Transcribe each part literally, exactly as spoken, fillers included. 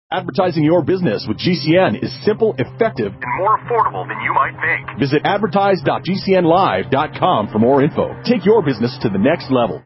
Advertising your business with G C N is simple, effective, and more affordable than you might think. Visit advertise dot g c n live dot com for more info. Take your business to the next level.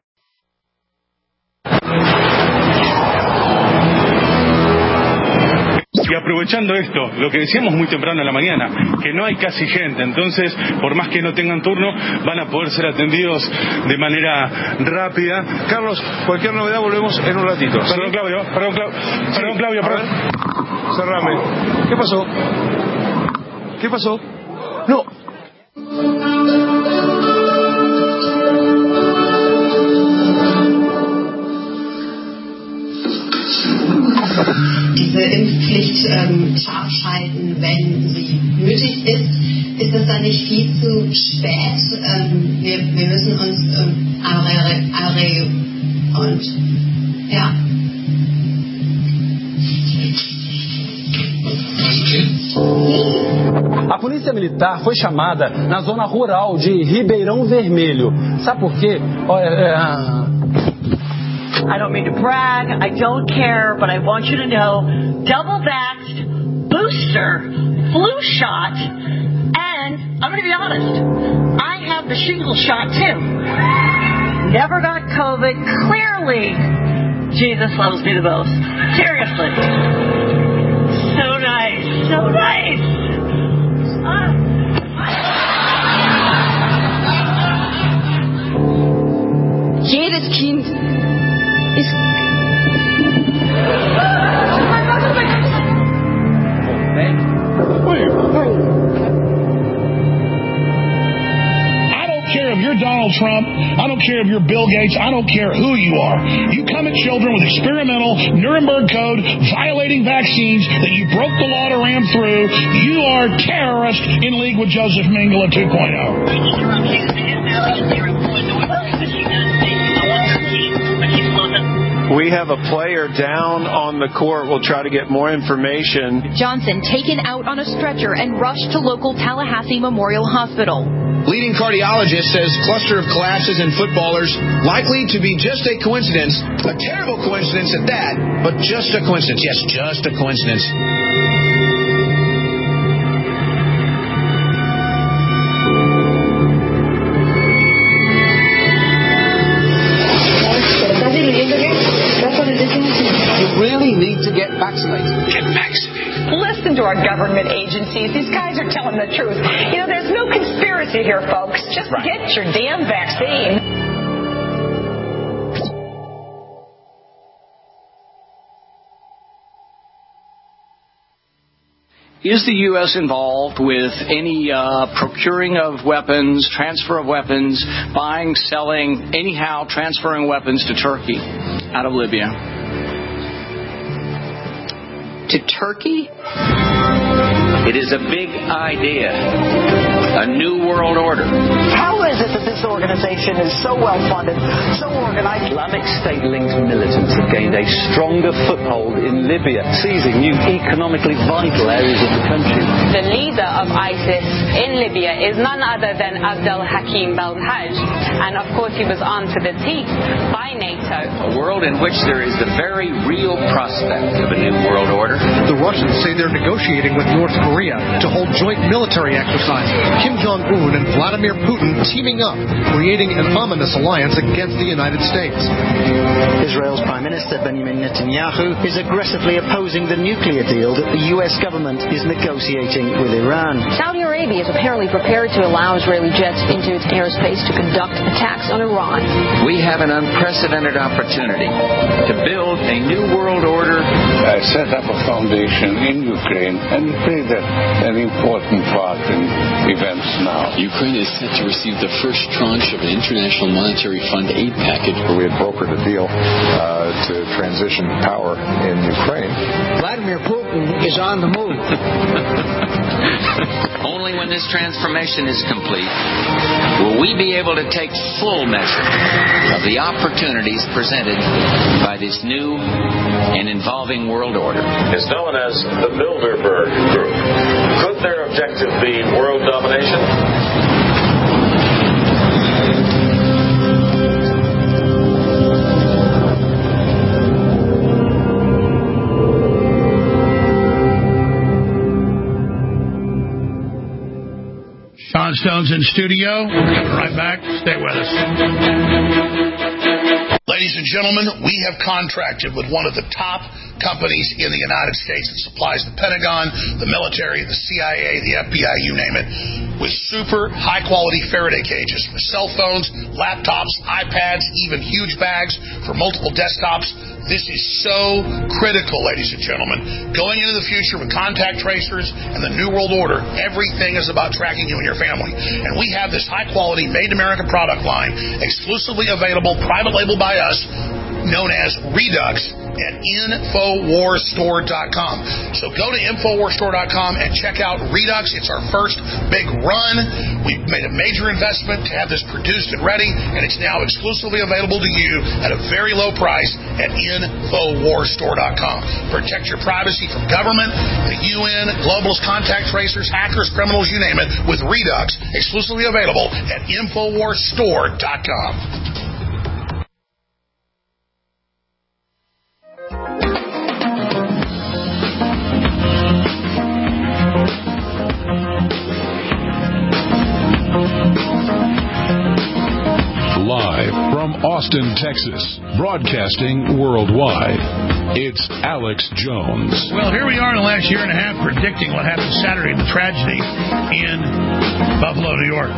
Y aprovechando esto, lo que decíamos muy temprano en la mañana, que no hay casi gente, entonces, por más que no tengan turno, van a poder ser atendidos de manera rápida. Carlos, cualquier novedad volvemos en un ratito. Perdón, ¿sí? Claudio, perdón, Claudio, sí. perdón, Claudio, perdón. Cerrame. ¿Qué pasó? ¿Qué pasó? No. Diese Impfpflicht ähm, scharf schalten, wenn sie nötig ist, ist das dann nicht viel zu spät? Ähm, wir, wir müssen uns ähm, arre, und ja. A polícia militar foi chamada na zona rural de Ribeirão Vermelho. Sabe por quê? É... I don't mean to brag, I don't care, but I want you to know, double-vaxxed, booster, flu shot, and I'm going to be honest, I have the shingles shot too. Never got COVID, clearly Jesus loves me the most. Seriously. So nice, so nice. Uh, Jedes Kind ist... I don't care if you're Donald Trump. I don't care if you're Bill Gates. I don't care who you are. You come at children with experimental Nuremberg Code, violating vaccines that you broke the law to ram through. You are terrorists in league with Joseph Mengele two point oh. We have a player down on the court. We'll try to get more information. Johnson taken out on a stretcher and rushed to local Tallahassee Memorial Hospital. Leading cardiologist says cluster of collapses in footballers likely to be just a coincidence, a terrible coincidence at that, but just a coincidence. Yes, just a coincidence. You really need to get vaccinated. Get vaccinated. Listen to our government agencies. These guys are telling the truth. You know, there's no conspiracy here, folks. Just right. Get your damn vaccine. Is the U S involved with any uh, procuring of weapons, transfer of weapons, buying, selling, anyhow transferring weapons to Turkey out of Libya? To Turkey? It is a big idea. A new world order. How is it that this organization is so well funded, so organized? Islamic State-linked militants have gained a stronger foothold in Libya, seizing new economically vital areas of the country. The leader of ISIS in Libya is none other than Abdel Hakim Belhaj, and of course he was armed to the teeth by NATO. A world in which there is the very real prospect of a new world order. The Russians say they're negotiating with North Korea to hold joint military exercises. Kim Jong-un and Vladimir Putin teaming up, creating an ominous alliance against the United States. Israel's Prime Minister Benjamin Netanyahu is aggressively opposing the nuclear deal that the U S government is negotiating with Iran. Saudi Arabia is apparently prepared to allow Israeli jets into its airspace to conduct attacks on Iran. We have an unprecedented opportunity to build a new world order. I set up a foundation in Ukraine and played an important part in events now. Ukraine is set to receive the first tranche of an International Monetary Fund aid package. We had brokered a deal uh, to transition power in Ukraine. Vladimir Putin is on the move. Only when this transformation is complete will we be able to take full measure of the opportunities presented by this new and involving world order. It's known as the Bilderberg Group. Could their objective be world domination? Sean Stone's in studio. We're coming right back. Stay with us. Ladies and gentlemen, we have contracted with one of the top companies in the United States that supplies the Pentagon, the military, the C I A, the F B I, you name it, with super high-quality Faraday cages for cell phones, laptops, iPads, even huge bags for multiple desktops. This is so critical, ladies and gentlemen. Going into the future with contact tracers and the New World Order, everything is about tracking you and your family. And we have this high-quality, made-in-America product line, exclusively available, private label by us, known as Redux at Infowar Store dot com. So go to Infowar Store dot com and check out Redux. It's our first big run. We've made a major investment to have this produced and ready, and it's now exclusively available to you at a very low price at Infowar Store dot com. Protect your privacy from government, the U N, globalists, contact tracers, hackers, criminals, you name it, with Redux, exclusively available at Infowar Store dot com. Live from Austin, Texas, broadcasting worldwide, it's Alex Jones. Well, here we are in the last year and a half predicting what happened Saturday, the tragedy in Buffalo, New York.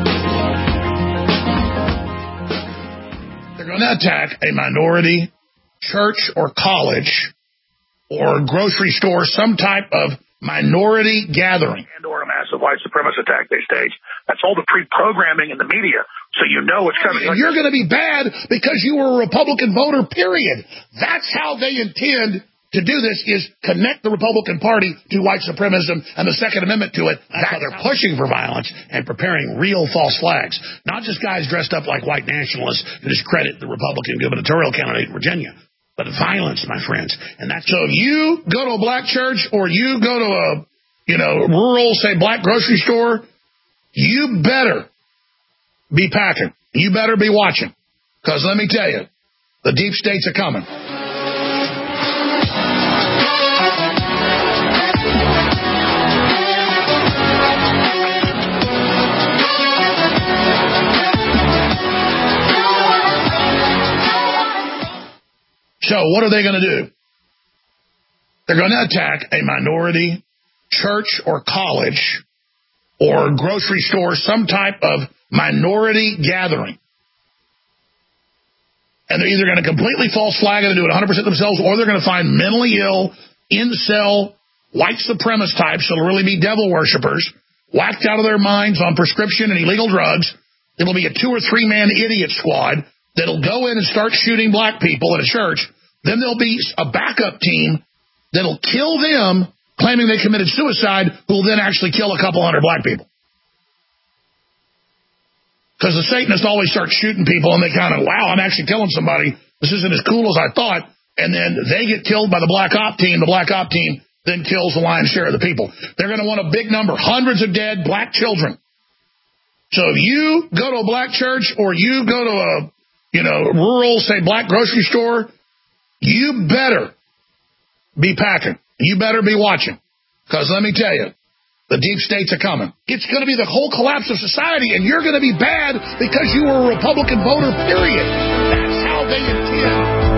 They're going to attack a minority church or college or grocery store, some type of minority gathering. And or a massive white supremacist attack they stage. That's all the pre-programming in the media, so you know it's coming. And you're going to be bad because you were a Republican voter, period. That's how they intend to do this, is connect the Republican Party to white supremacism and the Second Amendment to it. That's how they're pushing for violence and preparing real false flags. Not just guys dressed up like white nationalists to discredit the Republican gubernatorial candidate in Virginia, but violence, my friends. And that's so if you go to a black church or you go to a, you know, rural, say, black grocery store, you better be packing. You better be watching. Because let me tell you, the deep states are coming. So what are they going to do? They're going to attack a minority church or college or grocery store, some type of minority gathering. And they're either going to completely false flag it and do it one hundred percent themselves, or they're going to find mentally ill, incel, white supremacist types that'll really be devil worshippers, whacked out of their minds on prescription and illegal drugs. It'll be a two- or three-man idiot squad that'll go in and start shooting black people at a church. Then there'll be a backup team that'll kill them, claiming they committed suicide, who will then actually kill a couple hundred black people. Because the Satanists always start shooting people, and they kind of, wow, I'm actually killing somebody. This isn't as cool as I thought. And then they get killed by the black op team. The black op team then kills the lion's share of the people. They're going to want a big number, hundreds of dead black children. So if you go to a black church or you go to a, you know, rural, say, black grocery store, you better be packing. You better be watching. Because let me tell you, the deep states are coming. It's going to be the whole collapse of society, and you're going to be bad because you were a Republican voter, period. That's how they intend.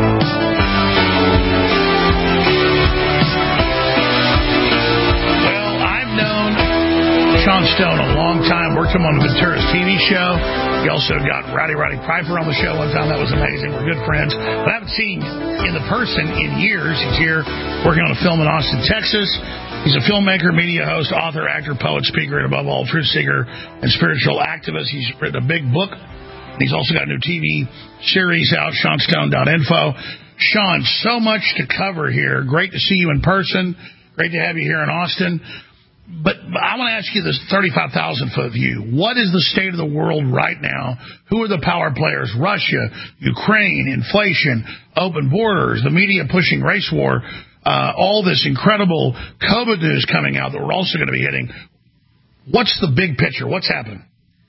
Well, I've known Sean Stone a long time. Worked him on the Venturas T V show. He also got Rowdy Roddy Piper on the show one time. That was amazing. We're good friends. But I haven't seen in the person in years. He's here working on a film in Austin, Texas. He's a filmmaker, media host, author, actor, poet, speaker, and above all, truth seeker and spiritual activist. He's written a big book. And he's also got a new T V series out, Sean Stone dot info. Sean, so much to cover here. Great to see you in person. Great to have you here in Austin. But, but I want to ask you this thirty-five thousand foot view. What is the state of the world right now? Who are the power players? Russia, Ukraine, inflation, open borders, the media pushing race war. Uh, all this incredible COVID news coming out that we're also going to be hitting. What's the big picture? What's happening?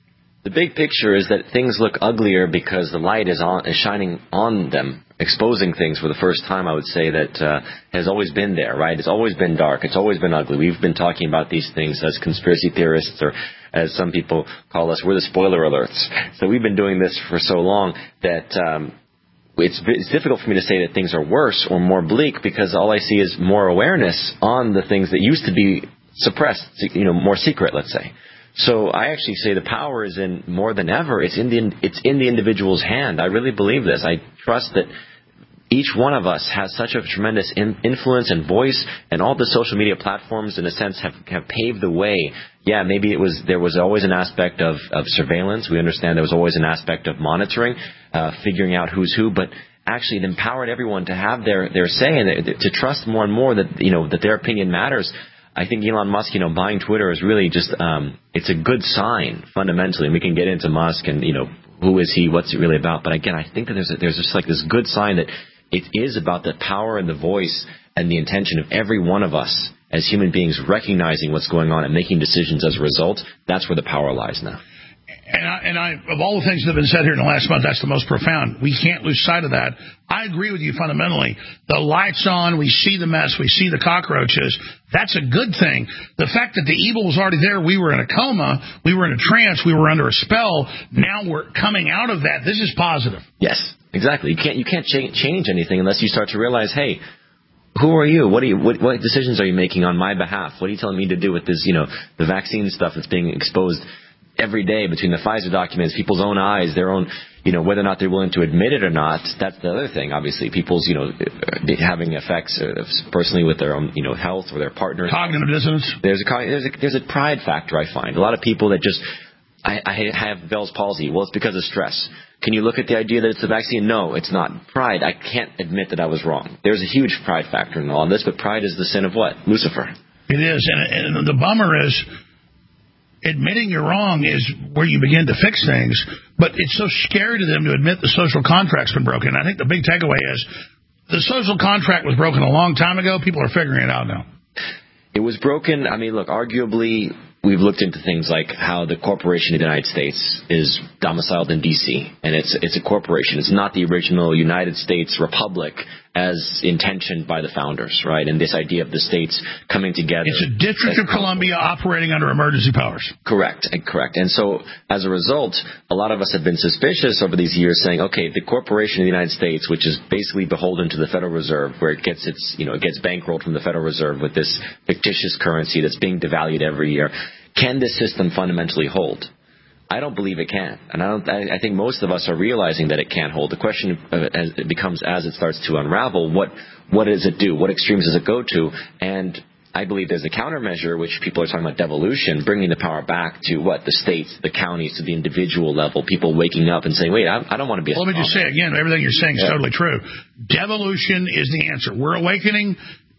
The big picture is that things look uglier because the light is on, is shining on them, exposing things for the first time, I would say, that uh, has always been there, right? It's always been dark. It's always been ugly. We've been talking about these things as conspiracy theorists, or as some people call us, we're the spoiler alerts. So we've been doing this for so long that um, it's, it's difficult for me to say that things are worse or more bleak, because all I see is more awareness on the things that used to be suppressed, you know, more secret, let's say. So I actually say the power is in more than ever. It's in the it's in the individual's hand. I really believe this. I trust that each one of us has such a tremendous in, influence and voice, and all the social media platforms, in a sense, have, have paved the way. Yeah, maybe it was there was always an aspect of, of surveillance. We understand there was always an aspect of monitoring, uh, figuring out who's who, but actually it empowered everyone to have their, their say and to trust more and more that, you know, that their opinion matters. I think Elon Musk, you know, buying Twitter is really just, um, it's a good sign, fundamentally. And we can get into Musk and, you know, who is he, what's it really about. But again, I think that there's, a, there's just like this good sign that it is about the power and the voice and the intention of every one of us as human beings recognizing what's going on and making decisions as a result. That's where the power lies now. And I, and I, of all the things that have been said here in the last month, that's the most profound. We can't lose sight of that. I agree with you fundamentally. The light's on. We see the mess. We see the cockroaches. That's a good thing. The fact that the evil was already there, we were in a coma, we were in a trance, we were under a spell. Now we're coming out of that. This is positive. Yes, exactly. You can't you can't cha- change anything unless you start to realize, hey, who are you? What are you? What, what decisions are you making on my behalf? What are you telling me to do with this? You know, the vaccine stuff that's being exposed every day between the Pfizer documents, people's own eyes, their own, you know, whether or not they're willing to admit it or not. That's the other thing, obviously. People's, you know, having effects personally with their own, you know, health or their partners. Cognitive dissonance. There's a there's a there's a pride factor, I find. A lot of people that just, I, I have Bell's palsy. Well, it's because of stress. Can you look at the idea that it's the vaccine? No, it's not. Pride. I can't admit that I was wrong. There's a huge pride factor in all of this, but pride is the sin of what? Lucifer. It is, and, and the bummer is, admitting you're wrong is where you begin to fix things, but it's so scary to them to admit the social contract's been broken. I think the big takeaway is the social contract was broken a long time ago. People are figuring it out now. It was broken. I mean, look, arguably, we've looked into things like how the corporation of the United States is domiciled in D C, and it's it's a corporation. It's not the original United States Republic as intentioned by the founders, right? And this idea of the states coming together. It's a District of Columbia operating under emergency powers. Correct, correct. And so, as a result, a lot of us have been suspicious over these years, saying, okay, the corporation of the United States, which is basically beholden to the Federal Reserve, where it gets its, you know, it gets bankrolled from the Federal Reserve with this fictitious currency that's being devalued every year. Can this system fundamentally hold? I don't believe it can, and I don't. I, I think most of us are realizing that it can't hold. The question of, as it becomes as it starts to unravel, what what does it do? What extremes does it go to? And I believe there's a countermeasure, which people are talking about devolution, bringing the power back to what the states, the counties, to the individual level. People waking up and saying, "Wait, I, I don't want to be." A well, let me just say again, everything you're saying is yeah. totally true. Devolution is the answer. We're awakening.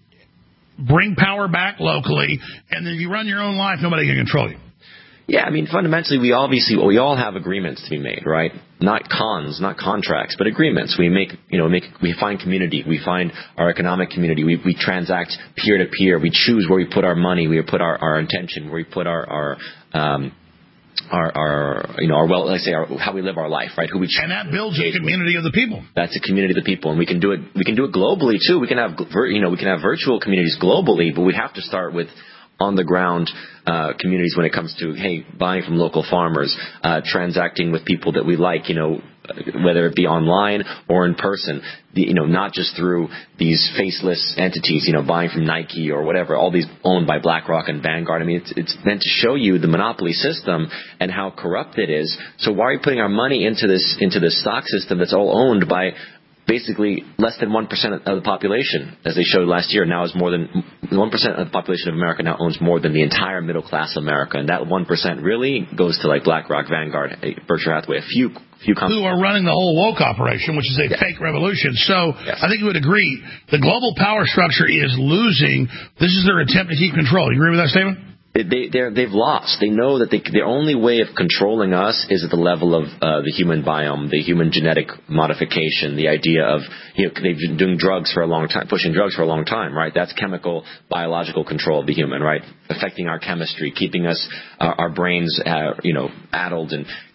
Bring power back locally, and then you run your own life. Nobody can control you. Yeah, I mean, fundamentally, we obviously we all have agreements to be made, right? Not cons, not contracts, but agreements. We make, you know, make we find community, we find our economic community. We we transact peer to peer. We choose where we put our money, we put our, our intention, where we put our our um, our, our you know our well, let's say our, how we live our life, right? Who we choose. And that builds a community of the people. That's a community of the people, and we can do it. We can do it globally too. We can have you know we can have virtual communities globally, but we have to start with on the ground uh, communities when it comes to, hey, buying from local farmers, uh, transacting with people that we like, you know, whether it be online or in person, the, you know, not just through these faceless entities, you know, buying from Nike or whatever, all these owned by BlackRock and Vanguard. I mean, it's, it's meant to show you the monopoly system and how corrupt it is. So why are we putting our money into this into this stock system that's all owned by basically less than one percent of the population, as they showed last year, now is more than one percent of the population of America now owns more than the entire middle class of America. And that one percent really goes to like BlackRock, Vanguard, Berkshire Hathaway, a few few companies. Who are running the whole woke operation, which is a yes. fake revolution. So yes. I think you would agree the global power structure is losing. This is their attempt to keep control. You agree with that statement? They, they're, they've lost. They know that they, their only way of controlling us is at the level of uh, the human biome, the human genetic modification, the idea of, you know, they've been doing drugs for a long time, pushing drugs for a long time, right? That's chemical, biological control of the human, right? Affecting our chemistry, keeping us, uh, our brains, uh, you know, addled and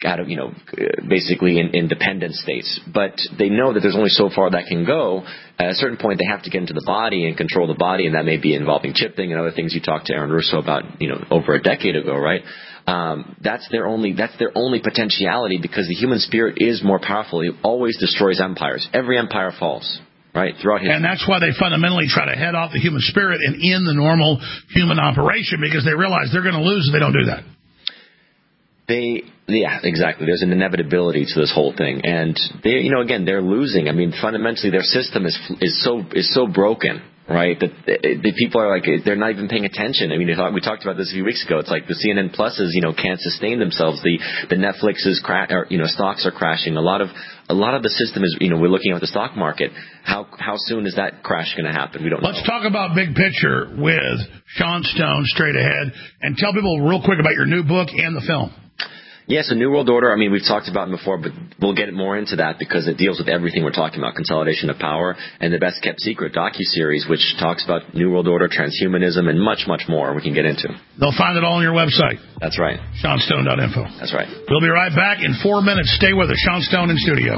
out of, you know, basically in, in dependent states. But they know that there's only so far that can go. At a certain point, they have to get into the body and control the body, and that may be involving chipping and other things you talked to Aaron Russo about, you know, over a decade ago, right? Um, that's their only that's their only potentiality, because the human spirit is more powerful. It always destroys empires. Every empire falls, right? Throughout history. And that's why they fundamentally try to head off the human spirit and end the normal human operation, because they realize they're going to lose if they don't do that. They, yeah, exactly. There's an inevitability to this whole thing, and they, you know, again, they're losing. I mean, fundamentally, their system is is so is so broken, right? That the, the people are like, they're not even paying attention. I mean, we talked about this a few weeks ago. It's like the C N N Pluses, you know, can't sustain themselves. The the Netflixes, cra- or, you know, stocks are crashing. A lot of a lot of the system is, you know, we're looking at the stock market. How how soon is that crash going to happen? We don't know. Let's talk about big picture with Sean Stone straight ahead, and tell people real quick about your new book and the film. Yes, a New World Order. I mean, we've talked about it before, but we'll get more into that because it deals with everything we're talking about: consolidation of power, and the Best Kept Secret docuseries, which talks about New World Order, transhumanism, and much, much more we can get into. They'll find it all on your website. That's right. Sean Stone dot info. That's right. We'll be right back in four minutes. Stay with us. Sean Stone in studio.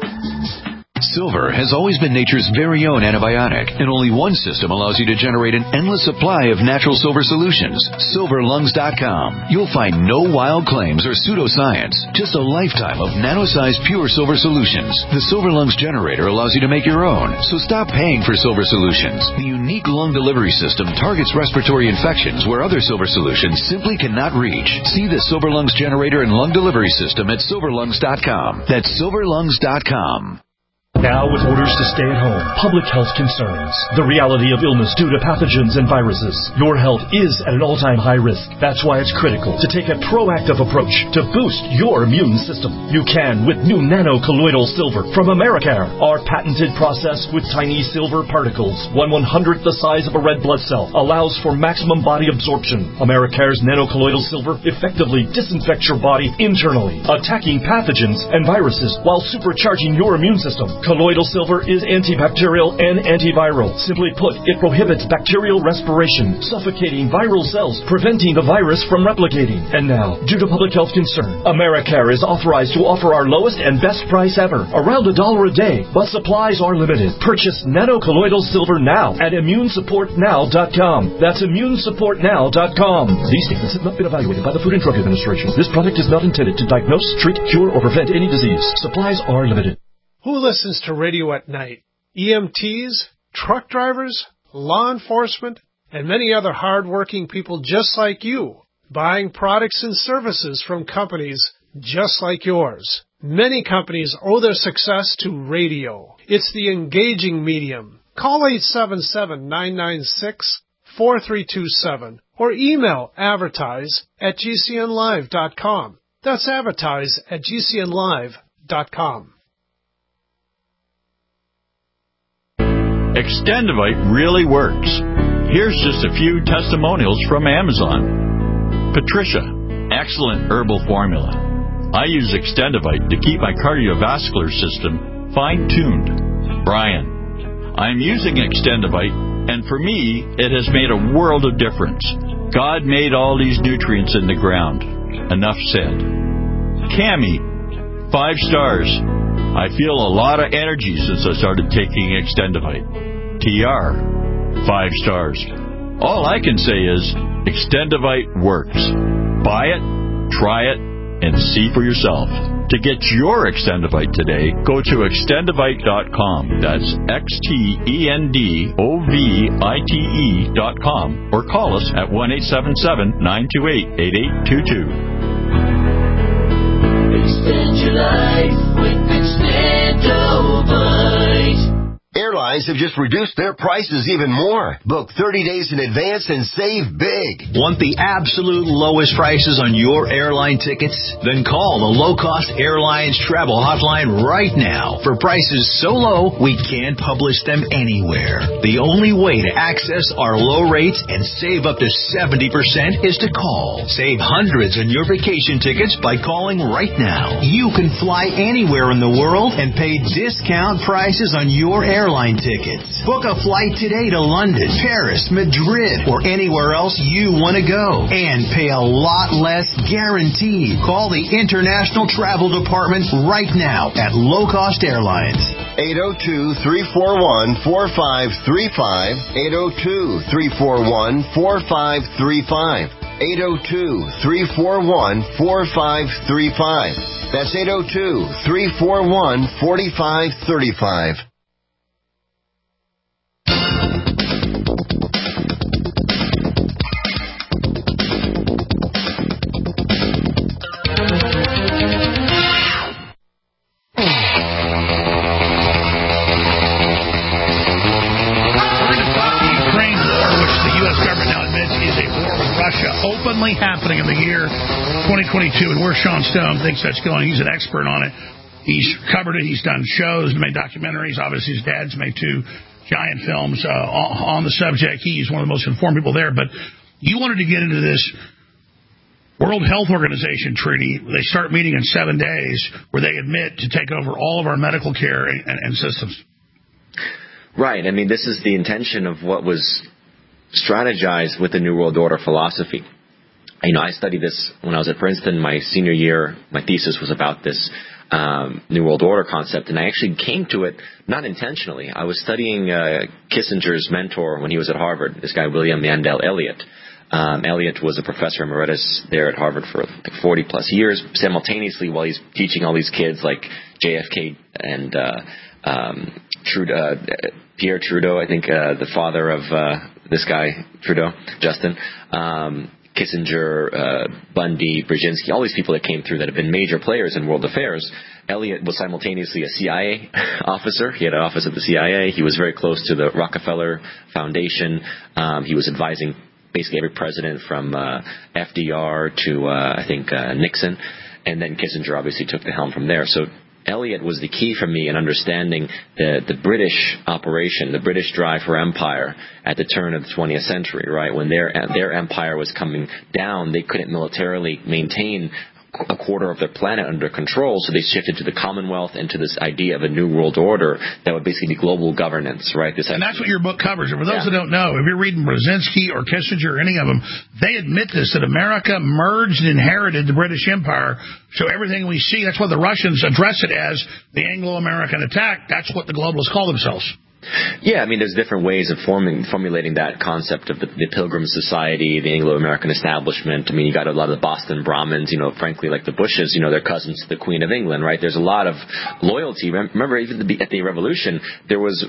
Silver has always been nature's very own antibiotic, and only one system allows you to generate an endless supply of natural silver solutions. silver lungs dot com. You'll find no wild claims or pseudoscience, just a lifetime of nano-sized pure silver solutions. The Silver Lungs generator allows you to make your own, so stop paying for silver solutions. The unique lung delivery system targets respiratory infections where other silver solutions simply cannot reach. See the Silver Lungs generator and lung delivery system at silver lungs dot com. That's silver lungs dot com. Now, with orders to stay at home, public health concerns, the reality of illness due to pathogens and viruses, your health is at an all-time high risk. That's why it's critical to take a proactive approach to boost your immune system. You can with new nano-colloidal silver from Americare. Our patented process with tiny silver particles, one one-hundredth the size of a red blood cell, allows for maximum body absorption. Americare's nano-colloidal silver effectively disinfects your body internally, attacking pathogens and viruses while supercharging your immune system. Colloidal silver is antibacterial and antiviral. Simply put, it prohibits bacterial respiration, suffocating viral cells, preventing the virus from replicating. And now, due to public health concern, Americare is authorized to offer our lowest and best price ever, around a dollar a day, but supplies are limited. Purchase nano-colloidal silver now at immune support now dot com. That's immune support now dot com. These statements have not been evaluated by the Food and Drug Administration. This product is not intended to diagnose, treat, cure, or prevent any disease. Supplies are limited. Who listens to radio at night? E M Ts, truck drivers, law enforcement, and many other hard-working people just like you, buying products and services from companies just like yours. Many companies owe their success to radio. It's the engaging medium. Call eight seven seven, nine nine six, four three two seven or email advertise at g c n live dot com. That's advertise at g c n live dot com. Extendivite really works. Here's just a few testimonials from Amazon. Patricia, excellent herbal formula. I use Extendivite to keep my cardiovascular system fine-tuned. Brian, I'm using Extendivite, and for me, it has made a world of difference. God made all these nutrients in the ground. Enough said. Cammie, five stars. I feel a lot of energy since I started taking Extendivite. T R, five stars. All I can say is Extendivite works. Buy it, try it, and see for yourself. To get your Extendivite today, go to extendivite dot com. That's X T E N D O V I T E dot com. Or call us at one eight seven seven, nine two eight, eight eight two two. Extend your life with Extendivite. Airlines have just reduced their prices even more. Book thirty days in advance and save big. Want the absolute lowest prices on your airline tickets? Then call the Low Cost Airlines Travel Hotline right now. For prices so low, we can't publish them anywhere. The only way to access our low rates and save up to seventy percent is to call. Save hundreds on your vacation tickets by calling right now. You can fly anywhere in the world and pay discount prices on your airline tickets. Book a flight today to London, Paris, Madrid, or anywhere else you want to go. And pay a lot less guaranteed. Call the International Travel Department right now at Low Cost Airlines. eight oh two, three four one, four five three five. eight oh two, three four one, four five three five. eight oh two, three four one, four five three five. That's eight oh two, three four one, four five three five. Openly happening in the year twenty twenty-two, and where Sean Stone thinks that's going. He's an expert on it. He's covered it. He's done shows, made documentaries. Obviously, his dad's made two giant films uh, on the subject. He's one of the most informed people there. But you wanted to get into this World Health Organization treaty. They start meeting in seven days where they admit to take over all of our medical care and, and, and systems. Right. I mean, this is the intention of what was strategized with the New World Order philosophy. You know, I studied this when I was at Princeton. My senior year, my thesis was about this um, New World Order concept, and I actually came to it not intentionally. I was studying uh, Kissinger's mentor when he was at Harvard, this guy William Mandel Elliott. Um, Elliott was a professor emeritus there at Harvard for like forty plus years, simultaneously while he's teaching all these kids like J F K and uh, um, Trudeau, uh, Pierre Trudeau, I think uh, the father of uh, this guy, Trudeau, Justin, um, Kissinger, uh, Bundy, Brzezinski, all these people that came through that have been major players in world affairs. Elliott was simultaneously a C I A officer. He had an office at the C I A. He was very close to the Rockefeller Foundation. Um, he was advising basically every president from uh, F D R to, uh, I think, uh, Nixon. And then Kissinger obviously took the helm from there. So Elliott was the key for me in understanding the, the British operation, the British drive for empire at the turn of the twentieth century, right? When their their empire was coming down, they couldn't militarily maintain a quarter of their planet under control, so they shifted to the Commonwealth and to this idea of a new world order that would basically be global governance, right? This and that's what your book covers. And for those yeah. that don't know, if you're reading Brzezinski or Kissinger or any of them, they admit this, that America merged and inherited the British Empire. So everything we see, that's what the Russians address it as, the Anglo-American attack. That's what the globalists call themselves. Yeah, I mean, there's different ways of forming, formulating that concept of the, the Pilgrim Society, the Anglo-American establishment. I mean, you got a lot of the Boston Brahmins, you know, frankly, like the Bushes, you know, they're cousins to the Queen of England, right? There's a lot of loyalty. Remember, even at the Revolution, there was,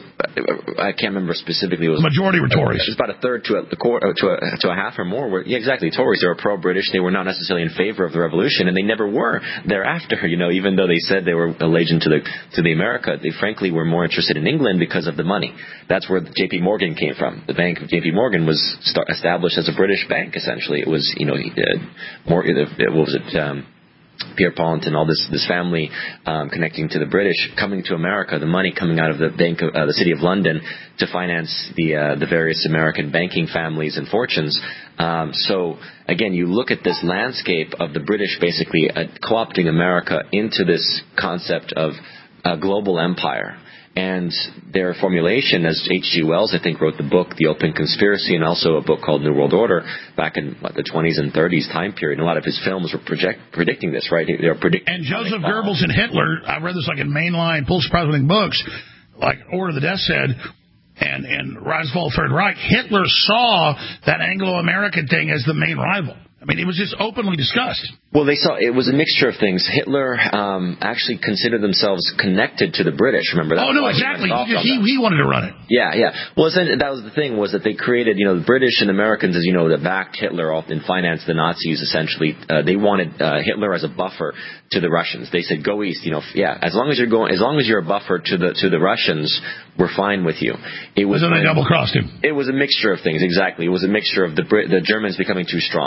I can't remember specifically. It was majority were Tories. It was about a third to a, to a, to a half or more. Were, yeah, exactly, Tories. They were pro-British. They were not necessarily in favor of the Revolution, and they never were thereafter, you know, even though they said they were allegiant to the, to the America. They frankly were more interested in England because of the money. That's where J P Morgan came from. The bank of J P Morgan was start, established as a British bank, essentially. It was, you know, uh, more, uh, what was it, um, Pierre Pollenton, all this this family um, connecting to the British, coming to America, the money coming out of the bank of uh, the City of London to finance the uh, the various American banking families and fortunes. Um, so, again, you look at this landscape of the British basically uh, co-opting America into this concept of a global empire. And their formulation, as H G Wells, I think, wrote the book, The Open Conspiracy, and also a book called New World Order back in what, the twenties and thirties time period. And a lot of his films were project, predicting this, right? They were predicting. And Joseph Goebbels and Hitler, I read this like in mainline Pulitzer Prize-winning books, like Order of the Death said, and, and Rise and Fall of the Third Reich, Hitler saw that Anglo-American thing as the main rival. I mean, it was just openly discussed. Well, they saw it was a mixture of things. Hitler um, actually considered themselves connected to the British. Remember that? Oh no, exactly. He, he he wanted to run it. Yeah, yeah. Well, that was the thing, was that they created, you know, the British and Americans, as you know, that backed Hitler and financed the Nazis. Essentially, uh, they wanted uh, Hitler as a buffer to the Russians. They said, "Go east." You know, yeah. As long as you're going, as long as you're a buffer to the to the Russians, we're fine with you. It was. So they double crossed him. It was a mixture of things. Exactly. It was a mixture of the Brit, the Germans becoming too strong. Of course.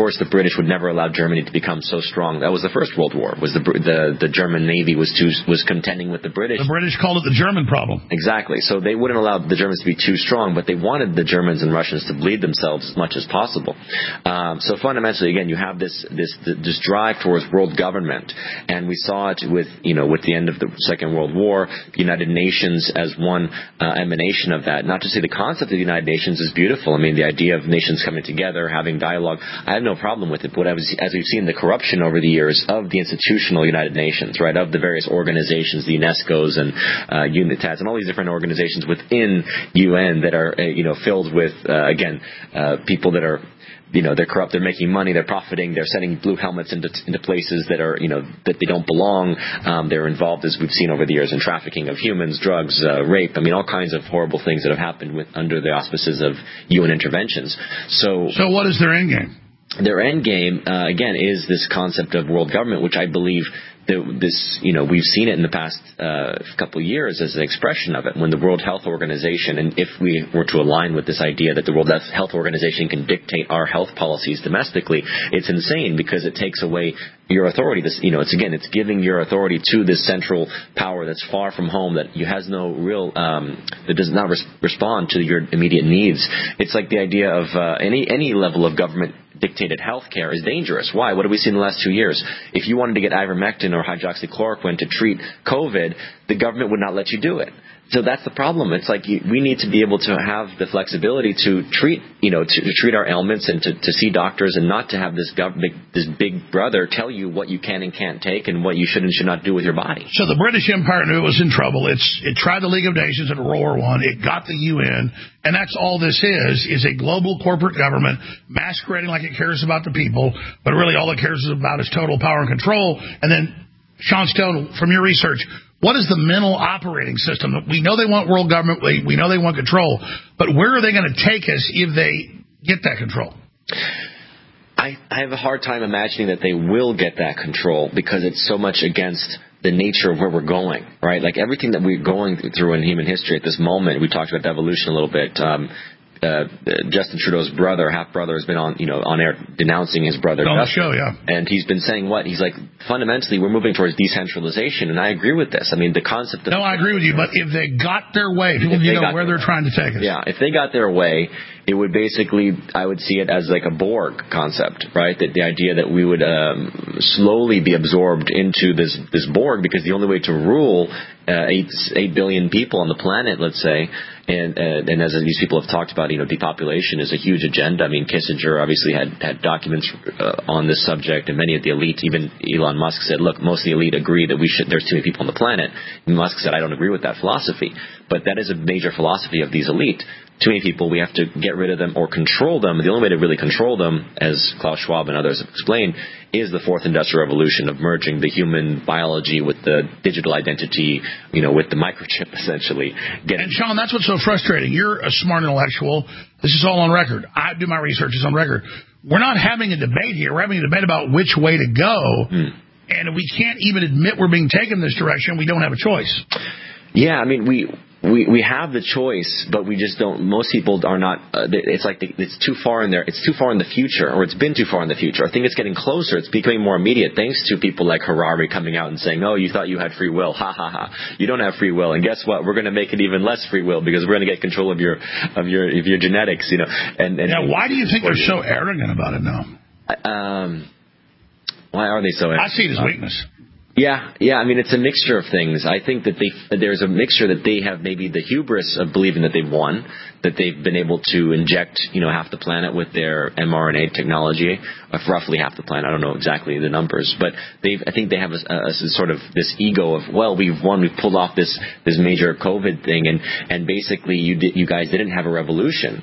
course, the British would never allow Germany to become so strong. That was the First World War. Was the the, the German Navy was too was contending with the British. The British called it the German problem. Exactly. So they wouldn't allow the Germans to be too strong, but they wanted the Germans and Russians to bleed themselves as much as possible. Um, so fundamentally, again, you have this this this drive towards world government, and we saw it with you know with the end of the Second World War, the United Nations as one uh, emanation of that. Not to say the concept of the United Nations is beautiful. I mean, the idea of nations coming together, having dialogue, I have no problem with it. But as, as we've seen the corruption over the years of the institutional United Nations, right, of the various organizations, the UNESCOs and uh, UNITAS and all these different organizations within U N that are, uh, you know, filled with, uh, again, uh, people that are, you know, they're corrupt, they're making money, they're profiting, they're sending blue helmets into into places that are, you know, that they don't belong. Um, they're involved, as we've seen over the years, in trafficking of humans, drugs, uh, rape. I mean, all kinds of horrible things that have happened with under the auspices of U N interventions. So, so what is their end game? Their end game, uh, again, is this concept of world government, which I believe that this, you know, we've seen it in the past uh, couple of years as an expression of it. When the World Health Organization, and if we were to align with this idea that the World Health Organization can dictate our health policies domestically, it's insane because it takes away your authority. This, you know, it's again, it's giving your authority to this central power that's far from home, that you has no real, um, that does not res- respond to your immediate needs. It's like the idea of uh, any any level of government dictated health care is dangerous. Why? What have we seen in the last two years? If you wanted to get ivermectin or hydroxychloroquine to treat COVID, the government would not let you do it. So that's the problem. It's like you, we need to be able to have the flexibility to treat, you know, to, to treat our ailments and to, to see doctors, and not to have this government, this big brother tell you what you can and can't take and what you should and should not do with your body. So the British Empire knew it was in trouble. It's it tried the League of Nations in World War One. It got the U N, and that's all this is: is a global corporate government masquerading like it cares about the people, but really all it cares about is total power and control. And then, Sean Stone, from your research, what is the mental operating system? We know they want world government. We, we know they want control. But where are they going to take us if they get that control? I, I have a hard time imagining that they will get that control because it's so much against the nature of where we're going, right? Like everything that we're going through in human history at this moment, we talked about evolution a little bit. Um, Uh, Justin Trudeau's brother, half brother, has been on, you know, on air denouncing his brother. On the Justin, show, yeah. And he's been saying what? He's like, fundamentally, we're moving towards decentralization, and I agree with this. I mean, the concept of... No, I agree with you, but if they got their way, people need to know where they're trying to take us. Yeah, if they got their way, it would basically, I would see it as like a Borg concept, right? That the idea that we would um, slowly be absorbed into this, this Borg, because the only way to rule uh, eight, eight billion people on the planet, let's say, And, uh, and as these people have talked about, you know, depopulation is a huge agenda. I mean, Kissinger obviously had, had documents uh, on this subject, and many of the elite, even Elon Musk said, look, most of the elite agree that we should, there's too many people on the planet. And Musk said, I don't agree with that philosophy. But that is a major philosophy of these elite. Too many people, we have to get rid of them or control them. The only way to really control them, as Klaus Schwab and others have explained, is the fourth industrial revolution of merging the human biology with the digital identity, you know, with the microchip, essentially. Getting and, Sean, that's what's so frustrating. You're a smart intellectual. This is all on record. I do my research. It's on record. We're not having a debate here. We're having a debate about which way to go. Mm. And if we can't even admit we're being taken this direction, we don't have a choice. Yeah, I mean, we... We we have the choice, but we just don't. Most people are not. Uh, it's like the, it's too far in there. It's too far in the future, or it's been too far in the future. I think it's getting closer. It's becoming more immediate, thanks to people like Harari coming out and saying, "Oh, you thought you had free will? Ha ha ha! You don't have free will." And guess what? We're going to make it even less free will because we're going to get control of your of your of your genetics. You know. And, and yeah. Why do you think they're so arrogant about it now? Um. Why are they so arrogant? I see it as weakness. Yeah, yeah. I mean, it's a mixture of things. I think that they there's a mixture that they have maybe the hubris of believing that they've won, that they've been able to inject, you know, half the planet with their mRNA technology, or roughly half the planet. I don't know exactly the numbers, but they I think they have a, a, a sort of this ego of, well, we've won, we've pulled off this this major COVID thing, and and basically you did, you guys didn't have a revolution.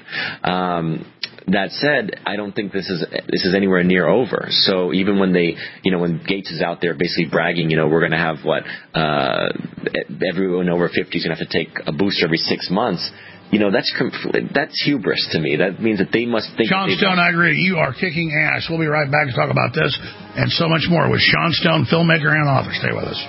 Um, That said, I don't think this is this is anywhere near over. So even when they, you know, when Gates is out there basically bragging, you know, we're going to have what uh, everyone over fifty is going to have to take a booster every six months. You know, that's that's hubris to me. That means that they must think. Sean Stone, I agree. You are kicking ass. We'll be right back to talk about this and so much more with Sean Stone, filmmaker and author. Stay with us.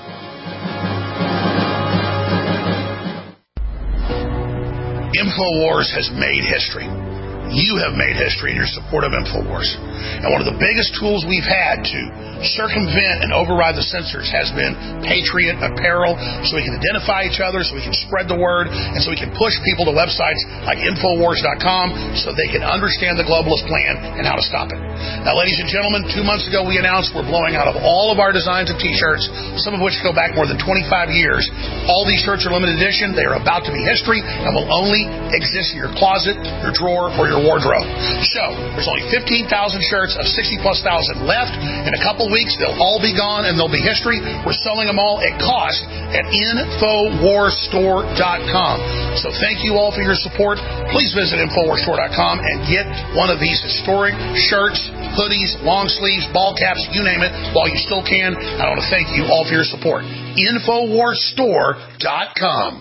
InfoWars has made history. you have made history in your support of InfoWars. And one of the biggest tools we've had to circumvent and override the censors has been Patriot Apparel, so we can identify each other, so we can spread the word, and so we can push people to websites like Infowars dot com so they can understand the globalist plan and how to stop it. Now, ladies and gentlemen, two months ago we announced we're blowing out of all of our designs of T-shirts, some of which go back more than twenty-five years. All these shirts are limited edition. They are about to be history and will only exist in your closet, your drawer, or your wardrobe. So, there's only fifteen thousand shirts of sixty plus thousand left. In a couple weeks, they'll all be gone and they'll be history. We're selling them all at cost at Infowars Store dot com. So thank you all for your support. Please visit Infowars Store dot com and get one of these historic shirts, hoodies, long sleeves, ball caps, you name it, while you still can. I want to thank you all for your support. Infowars Store dot com.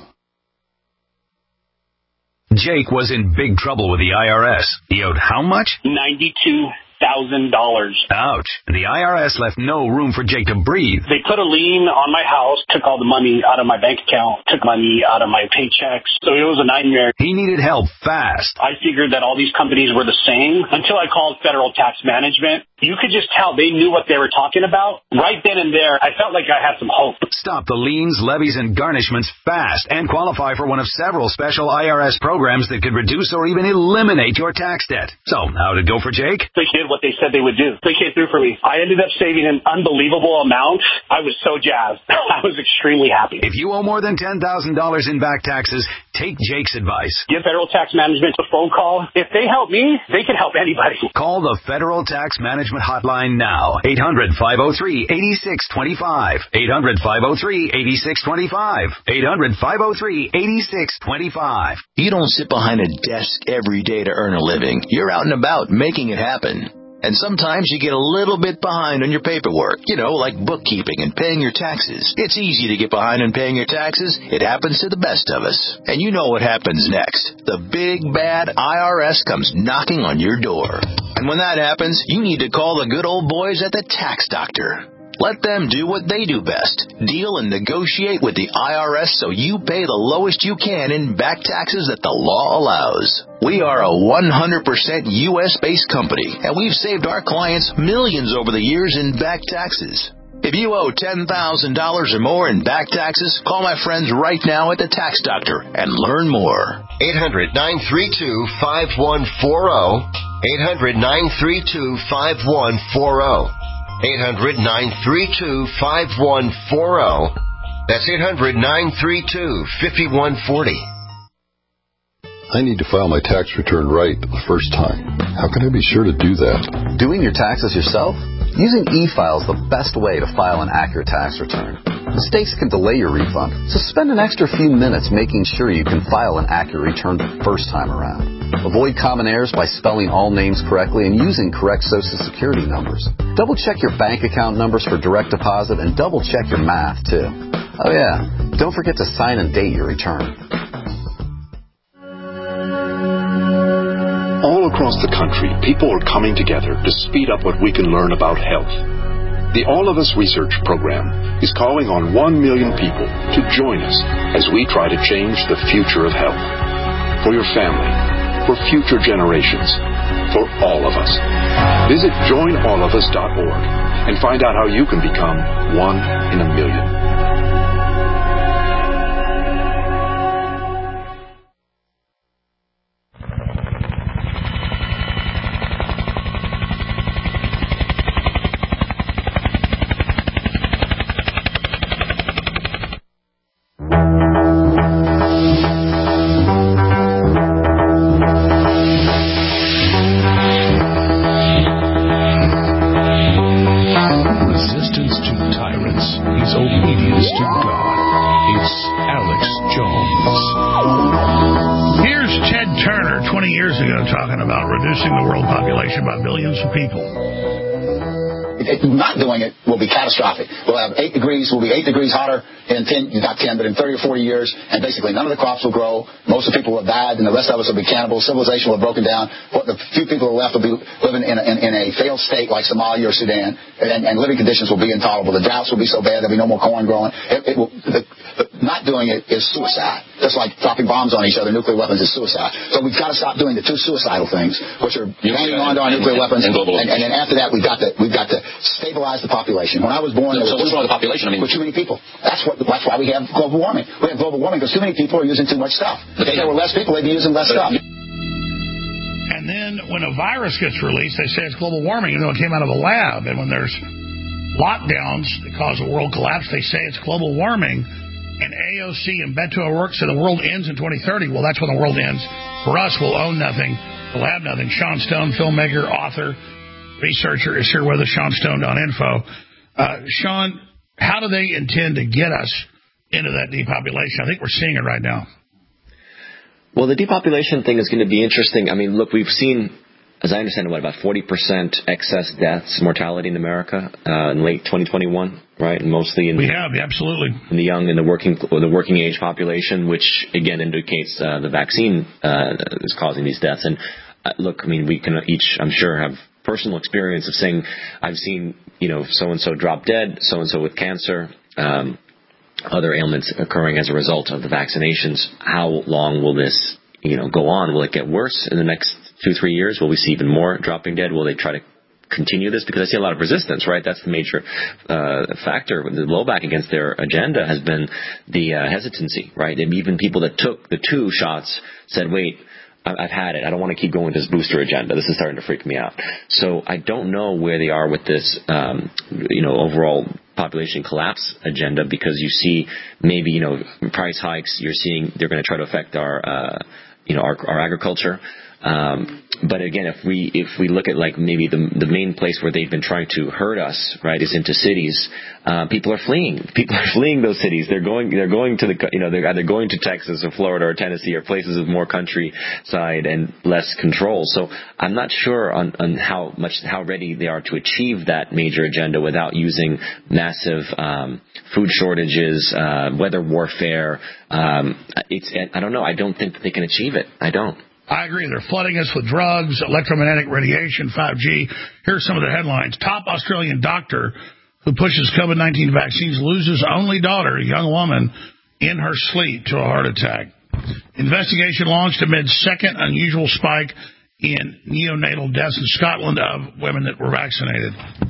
Jake was in big trouble with the I R S. He owed how much? ninety-two thousand dollars. Ouch. And the I R S left no room for Jake to breathe. They put a lien on my house, took all the money out of my bank account, took money out of my paychecks. So it was a nightmare. He needed help fast. I figured that all these companies were the same until I called Federal Tax Management. You could just tell they knew what they were talking about. Right then and there, I felt like I had some hope. Stop the liens, levies, and garnishments fast and qualify for one of several special I R S programs that could reduce or even eliminate your tax debt. So, how did it go for Jake? They did what they said they would do. They came through for me. I ended up saving an unbelievable amount. I was so jazzed. I was extremely happy. If you owe more than ten thousand dollars in back taxes, take Jake's advice. Give Federal Tax Management a phone call. If they help me, they can help anybody. Call the Federal Tax Management Hotline now. eight hundred, five oh three, eight six two five. eight hundred, five oh three, eight six two five. eight hundred, five oh three, eight six two five. You don't sit behind a desk every day to earn a living. You're out and about making it happen. And sometimes you get a little bit behind on your paperwork, you know, like bookkeeping and paying your taxes. It's easy to get behind on paying your taxes. It happens to the best of us. And you know what happens next. The big, bad I R S comes knocking on your door. And when that happens, you need to call the good old boys at the Tax Doctor. Let them do what they do best. Deal and negotiate with the I R S so you pay the lowest you can in back taxes that the law allows. We are a one hundred percent U S-based company, and we've saved our clients millions over the years in back taxes. If you owe ten thousand dollars or more in back taxes, call my friends right now at the Tax Doctor and learn more. eight hundred, nine three two, five one four zero. eight hundred, nine three two, five one four zero. eight hundred, nine three two, five one four zero. That's eight hundred, nine three two, five one four zero. I need to file my tax return right the first time. How can I be sure to do that? Doing your taxes yourself? Using e-file is the best way to file an accurate tax return. Mistakes can delay your refund, so spend an extra few minutes making sure you can file an accurate return the first time around. Avoid common errors by spelling all names correctly and using correct Social Security numbers. Double-check your bank account numbers for direct deposit and double-check your math, too. Oh, yeah, don't forget to sign and date your return. All across the country, people are coming together to speed up what we can learn about health. The All of Us Research Program is calling on one million people to join us as we try to change the future of health. For your family, for future generations, for all of us. Visit join all of us dot org and find out how you can become one in a million. Not doing it will be catastrophic. We'll have eight degrees, we'll be eight degrees hotter in ten, not ten, but in thirty or forty years, and basically none of the crops will grow. Most of the people will have died, and the rest of us will be cannibals. Civilization will have broken down. What the few people who are left will be living in a, in, in a failed state like Somalia or Sudan, and, and living conditions will be intolerable. The droughts will be so bad there'll be no more corn growing. It, it will, the But not doing it is suicide. Just like dropping bombs on each other, nuclear weapons is suicide. So we've got to stop doing the two suicidal things, which are hanging on to our nuclear weapons. And, and, and then after that, we've got to we've got to stabilize the population. When I was born, so, there so was what's wrong with the population? I mean, with too many people. That's what. That's why we have global warming. We have global warming because too many people are using too much stuff. But if there were less people, they'd be using less stuff. And then when a virus gets released, they say it's global warming, even though it came out of a lab. And when there's lockdowns that cause a world collapse, they say it's global warming. And A O C and Beto O'Rourke said the world ends in twenty thirty. Well, that's when the world ends. For us, we'll own nothing. We'll have nothing. Sean Stone, filmmaker, author, researcher, is here with us, sean stone dot info. Uh, Sean, how do they intend to get us into that depopulation? I think we're seeing it right now. Well, the depopulation thing is going to be interesting. I mean, look, we've seen, as I understand it, what, about forty percent excess deaths, mortality in America uh, in late twenty twenty-one, right? And mostly in we the, have, absolutely. in the young and the working or the working age population, which again indicates uh, the vaccine uh, is causing these deaths. And uh, look, I mean, we can each, I'm sure, have personal experience of saying, I've seen, you know, so and so drop dead, so and so with cancer. Um, other ailments occurring as a result of the vaccinations. How long will this, you know, go on? Will it get worse in the next two, three years? Will we see even more dropping dead? Will they try to continue this? Because I see a lot of resistance, right? That's the major uh, factor. The blowback against their agenda has been the uh, hesitancy, right? And even people that took the two shots said, wait, I've had it. I don't want to keep going with this booster agenda. This is starting to freak me out. So I don't know where they are with this, um, you know, overall population collapse agenda, because you see maybe, you know, price hikes. You're seeing they're going to try to affect our, uh, you know, our, our agriculture. Um, but again, if we if we look at like maybe the the main place where they've been trying to hurt us, right, is into cities. Uh, people are fleeing. People are fleeing those cities. They're going. They're going to the. You know, they're either going to Texas or Florida or Tennessee or places with more countryside and less control. So I'm not sure on, on how much how ready they are to achieve that major agenda without using massive um, food shortages, uh, weather warfare. Um, it's. I don't know. I don't think that they can achieve it. I don't. I agree. They're flooding us with drugs, electromagnetic radiation, five G. Here's some of the headlines. Top Australian doctor who pushes COVID nineteen vaccines loses only daughter, a young woman, in her sleep to a heart attack. Investigation launched amid second unusual spike in neonatal deaths in Scotland of women that were vaccinated.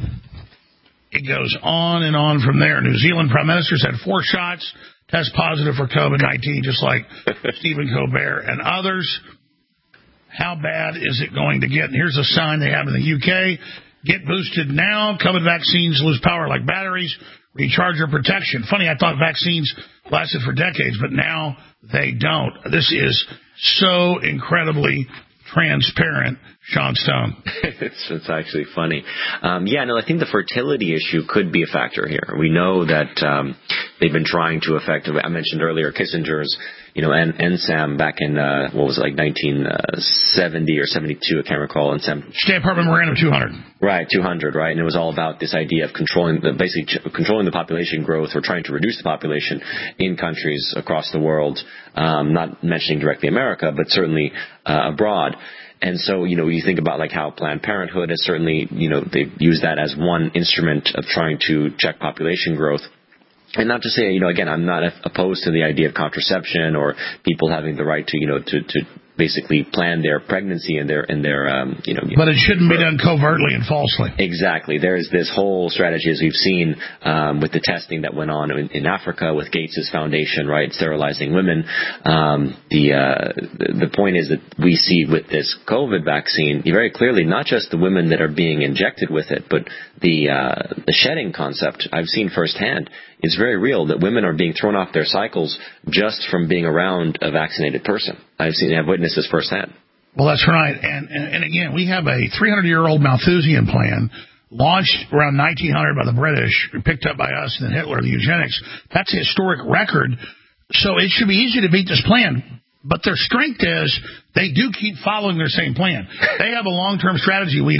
It goes on and on from there. New Zealand Prime Minister's had four shots, test positive for COVID nineteen, just like Stephen Colbert and others. How bad is it going to get? And here's a sign they have in the U K. Get boosted now. COVID vaccines lose power like batteries. Recharge your protection. Funny, I thought vaccines lasted for decades, but now they don't. This is so incredibly transparent, Sean Stone. it's, it's actually funny. Um, yeah, no, I think the fertility issue could be a factor here. We know that um, they've been trying to affect, I mentioned earlier, Kissinger's, you know, N- N SAM back in, uh, what was it, like nineteen seventy or seventy-two, I can't recall. N SAM. State Department Memorandum two hundred. Right, two hundred, right? And it was all about this idea of controlling, the, basically ch- controlling the population growth or trying to reduce the population in countries across the world, um, not mentioning directly America, but certainly uh, abroad. And so, you know, you think about like how Planned Parenthood has certainly, you know, they've used that as one instrument of trying to check population growth. And not to say, you know, again, I'm not opposed to the idea of contraception or people having the right to, you know, to, to basically plan their pregnancy and their, and their, um, you know. But it shouldn't be done covertly and falsely. Exactly. There's this whole strategy, as we've seen, um, with the testing that went on in, in Africa with Gates' foundation, right, sterilizing women. Um, the, uh, the point is that we see with this COVID vaccine, very clearly, not just the women that are being injected with it, but the, uh, the shedding concept I've seen firsthand. It's very real that women are being thrown off their cycles just from being around a vaccinated person. I've seen, I've witnessed this firsthand. Well, that's right. And, and, and again, we have a three hundred year old Malthusian plan launched around nineteen hundred by the British, picked up by us and then Hitler, the eugenics. That's a historic record. So it should be easy to beat this plan. But their strength is they do keep following their same plan. They have a long-term strategy. We don't.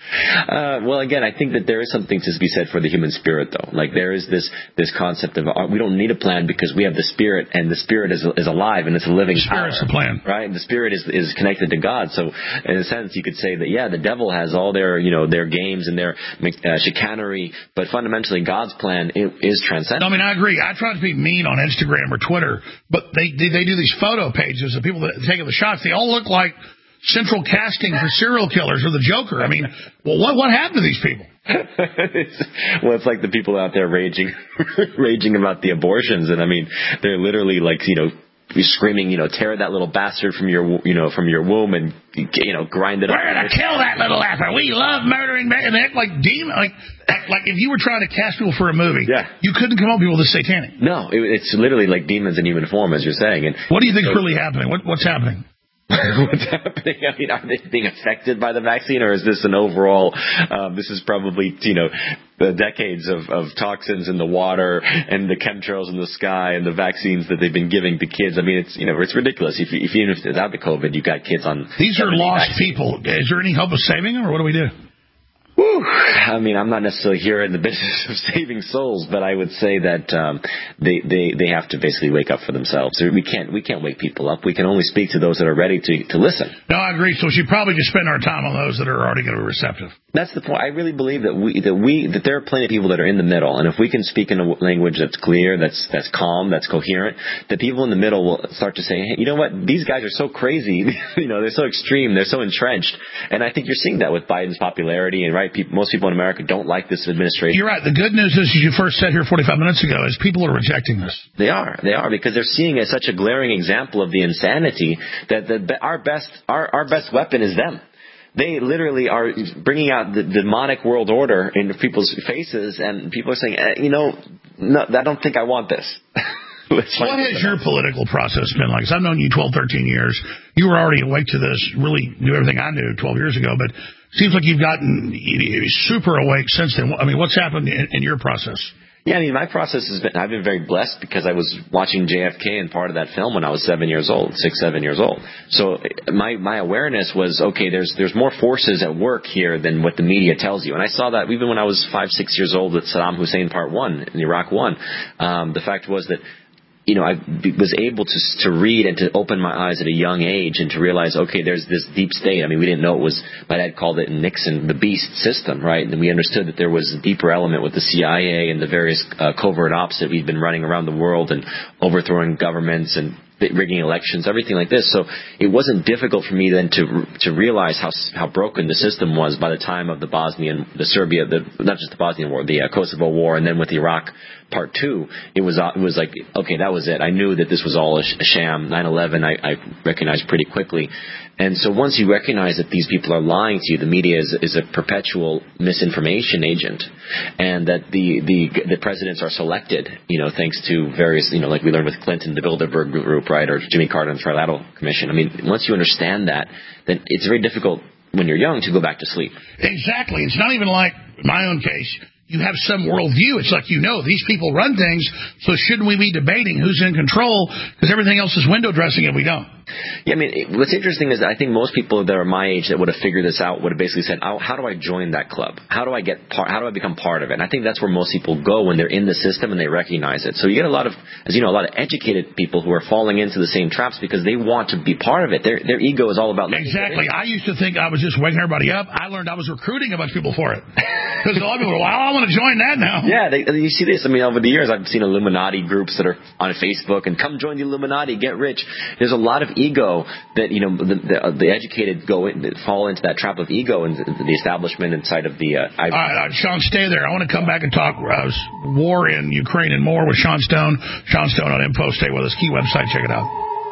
Uh, well, again, I think that there is something to be said for the human spirit, though. Like, there is this this concept of uh, we don't need a plan because we have the spirit, and the spirit is is alive, and it's a living power. The spirit's the plan. Right? And the spirit is is connected to God. So, in a sense, you could say that, yeah, the devil has all their, you know, their games and their uh, chicanery, but fundamentally, God's plan is transcendent. I mean, I agree. I try to be mean on Instagram or Twitter, but they they do these photo pages of people that are taking the shots. They all look like central casting for serial killers or the Joker. I mean, well, what what happened to these people? it's, well, it's like the people out there raging, raging about the abortions, and I mean, they're literally like, you know, screaming, you know, tear that little bastard from your, you know, from your womb and, you know, grind it up. We're gonna kill that little effer. We love murdering, and they act like demon, like, like, like if you were trying to cast people for a movie, yeah. you couldn't come up with people this satanic. No, it, it's literally like demons in human form, as you're saying. And what do you think is really happening? What, what's happening? What's happening? I mean, are they being affected by the vaccine, or is this an overall, um, this is probably, you know, the decades of, of toxins in the water and the chemtrails in the sky and the vaccines that they've been giving to kids. I mean, it's, you know, it's ridiculous. If, if even if without the COVID, you've got kids on. These are lost vaccines. People. Is there any hope of saving them, or what do we do? Whew. I mean, I'm not necessarily here in the business of saving souls, but I would say that um, they, they they have to basically wake up for themselves. We can't we can't wake people up. We can only speak to those that are ready to, to listen. No, I agree. So we should probably just spend our time on those that are already going to be receptive. That's the point. I really believe that we that we that there are plenty of people that are in the middle, and if we can speak in a language that's clear, that's that's calm, that's coherent, the people in the middle will start to say, hey, you know what? These guys are so crazy. You know, they're so extreme. They're so entrenched, and I think you're seeing that with Biden's popularity. And right, people, most people in America don't like this administration. You're right. The good news is, as you first said here forty-five minutes ago, is people are rejecting this. They are. They are because they're seeing it as such a glaring example of the insanity that the, our best our our best weapon is them. They literally are bringing out the demonic world order in people's faces, and people are saying, eh, you know, no, I don't think I want this. What has your political process been like? Because I've known you twelve, thirteen years. You were already awake to this, really knew everything I knew twelve years ago, but it seems like you've gotten super awake since then. I mean, what's happened in, in your process? Yeah, I mean, my process has been, I've been very blessed because I was watching J F K and part of that film when I was seven years old, six, seven years old. So my, my awareness was, okay, there's, there's more forces at work here than what the media tells you. And I saw that even when I was five, six years old with Saddam Hussein Part One in Iraq One. Um, the fact was that, you know, I was able to to read and to open my eyes at a young age and to realize, okay, there's this deep state. I mean, we didn't know it was, my dad called it Nixon, the beast system, right? And we understood that there was a deeper element with the C I A and the various uh, covert ops that we've been running around the world and overthrowing governments and rigging elections, everything like this. So it wasn't difficult for me then to to realize how how broken the system was by the time of the Bosnian, the Serbia, the not just the Bosnian war, the uh, Kosovo war, and then with Iraq Part Two. It was uh, it was like, okay, that was it. I knew that this was all a, sh- a sham. nine eleven, I, I recognized pretty quickly. And so once you recognize that these people are lying to you, the media is, is a perpetual misinformation agent, and that the, the the presidents are selected, you know, thanks to various, you know, like we learned with Clinton, the Bilderberg Group, right, or Jimmy Carter and the Trilateral Commission. I mean, once you understand that, then it's very difficult when you're young to go back to sleep. Exactly. It's not even like my own case. You have some worldview. It's like, you know, these people run things, so shouldn't we be debating who's in control? Because everything else is window dressing and we don't. Yeah, I mean, it, what's interesting is that I think most people that are my age that would have figured this out would have basically said, oh, how do I join that club? How do I get part, how do I become part of it? And I think that's where most people go when they're in the system and they recognize it. So you get a lot of, as you know, a lot of educated people who are falling into the same traps because they want to be part of it. Their their ego is all about... Exactly. I used to think I was just waking everybody up. I learned I was recruiting a bunch of people for it. Because a lot of people were, well, I want to join that now. Yeah, they, you see this. I mean, over the years, I've seen Illuminati groups that are on Facebook and come join the Illuminati, get rich. There's a lot of ego that, you know, the, the, the educated go in, fall into that trap of ego and the, the establishment inside of the... Uh, all right, uh, Sean, stay there. I want to come back and talk uh, war in Ukraine and more with Sean Stone. Sean Stone on Info. Stay with us. Key website. Check it out.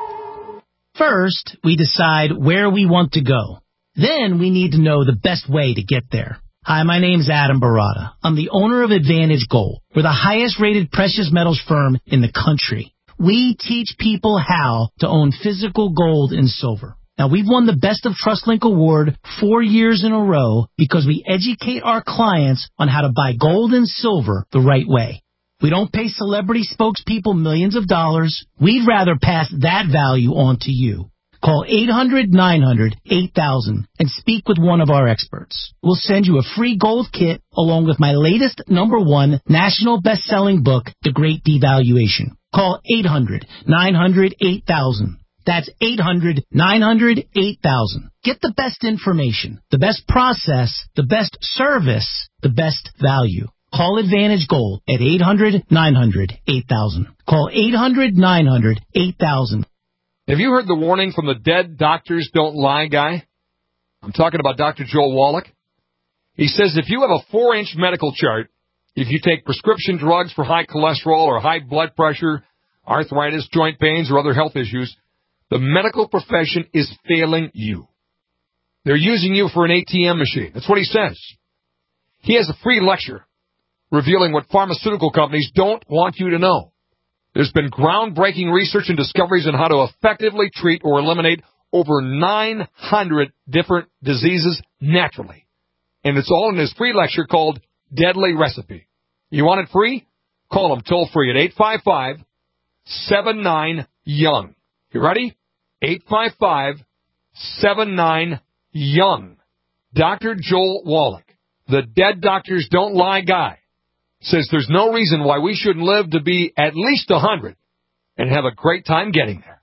First, we decide where we want to go. Then we need to know the best way to get there. Hi, my name's Adam Barada. I'm the owner of Advantage Gold. We're the highest-rated precious metals firm in the country. We teach people how to own physical gold and silver. Now, we've won the Best of TrustLink Award four years in a row because we educate our clients on how to buy gold and silver the right way. We don't pay celebrity spokespeople millions of dollars. We'd rather pass that value on to you. Call eight hundred nine hundred eight thousand and speak with one of our experts. We'll send you a free gold kit along with my latest number one national best-selling book, The Great Devaluation. Call eight hundred nine hundred eight thousand. That's eight hundred nine hundred eight thousand. Get the best information, the best process, the best service, the best value. Call Advantage Gold at eight hundred nine hundred eight thousand. Call eight hundred nine hundred eight thousand. Have you heard the warning from the Dead Doctors Don't Lie guy? I'm talking about Doctor Joel Wallach. He says if you have a four-inch medical chart, if you take prescription drugs for high cholesterol or high blood pressure, arthritis, joint pains, or other health issues, the medical profession is failing you. They're using you for an A T M machine. That's what he says. He has a free lecture revealing what pharmaceutical companies don't want you to know. There's been groundbreaking research and discoveries on how to effectively treat or eliminate over nine hundred different diseases naturally. And it's all in his free lecture called Deadly Recipe. You want it free? Call him toll free at eight five five seven nine young. You ready? eight five five seven nine young. Doctor Joel Wallach, the Dead Doctors Don't Lie guy, says there's no reason why we shouldn't live to be at least one hundred and have a great time getting there.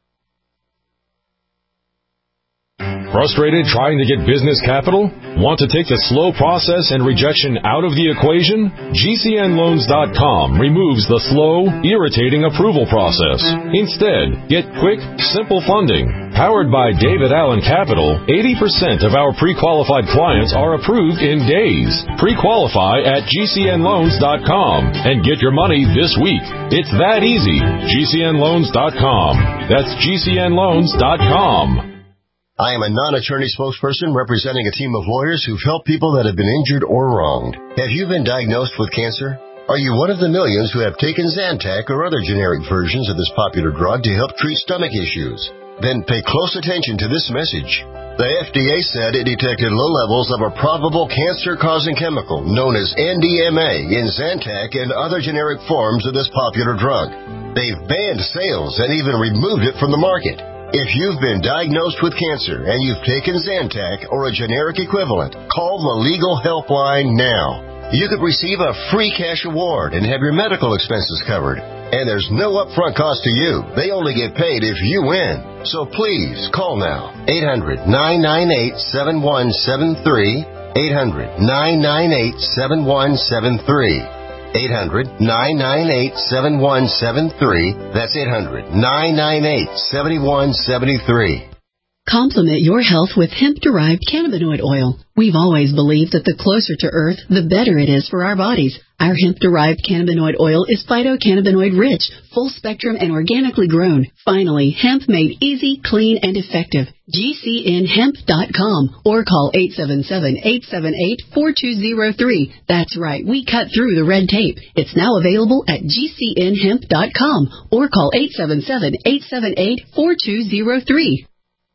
Frustrated trying to get business capital? Want to take the slow process and rejection out of the equation? G C N loans dot com removes the slow, irritating approval process. Instead, get quick, simple funding. Powered by David Allen Capital, eighty percent of our pre-qualified clients are approved in days. Pre-qualify at G C N loans dot com and get your money this week. It's that easy. G C N loans dot com. That's G C N loans dot com. I am a non-attorney spokesperson representing a team of lawyers who've helped people that have been injured or wronged. Have you been diagnosed with cancer? Are you one of the millions who have taken Zantac or other generic versions of this popular drug to help treat stomach issues? Then pay close attention to this message. The F D A said it detected low levels of a probable cancer-causing chemical known as N D M A in Zantac and other generic forms of this popular drug. They've banned sales and even removed it from the market. If you've been diagnosed with cancer and you've taken Zantac or a generic equivalent, call the Legal Helpline now. You could receive a free cash award and have your medical expenses covered. And there's no upfront cost to you. They only get paid if you win. So please, call now. eight hundred nine nine eight seven one seven three. eight hundred nine nine eight seven one seven three. eight hundred nine nine eight seven one seven three. That's eight hundred nine nine eight seven one seven three. Complement your health with hemp-derived cannabinoid oil. We've always believed that the closer to Earth, the better it is for our bodies. Our hemp-derived cannabinoid oil is phytocannabinoid-rich, full-spectrum, and organically grown. Finally, hemp made easy, clean, and effective. G C N hemp dot com or call eight seven seven, eight seven eight, four two zero three. That's right, we cut through the red tape. It's now available at G C N hemp dot com or call eight seven seven, eight seven eight, four two zero three.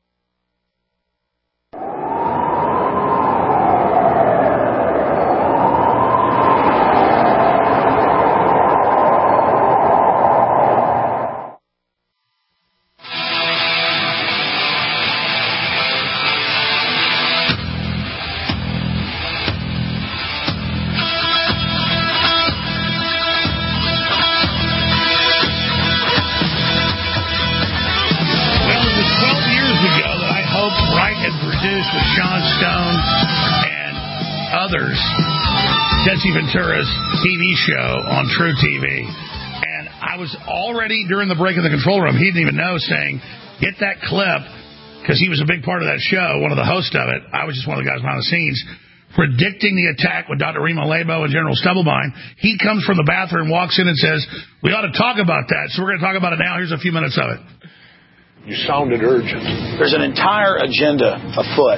Jesse Ventura's T V show on True T V. And I was already, during the break in the control room, he didn't even know, saying, get that clip, because he was a big part of that show, one of the hosts of it. I was just one of the guys behind the scenes, predicting the attack with Doctor Remo Labo and General Stubblebine. He comes from the bathroom, walks in and says, we ought to talk about that. So we're going to talk about it now. Here's a few minutes of it. You sounded urgent. There's an entire agenda afoot to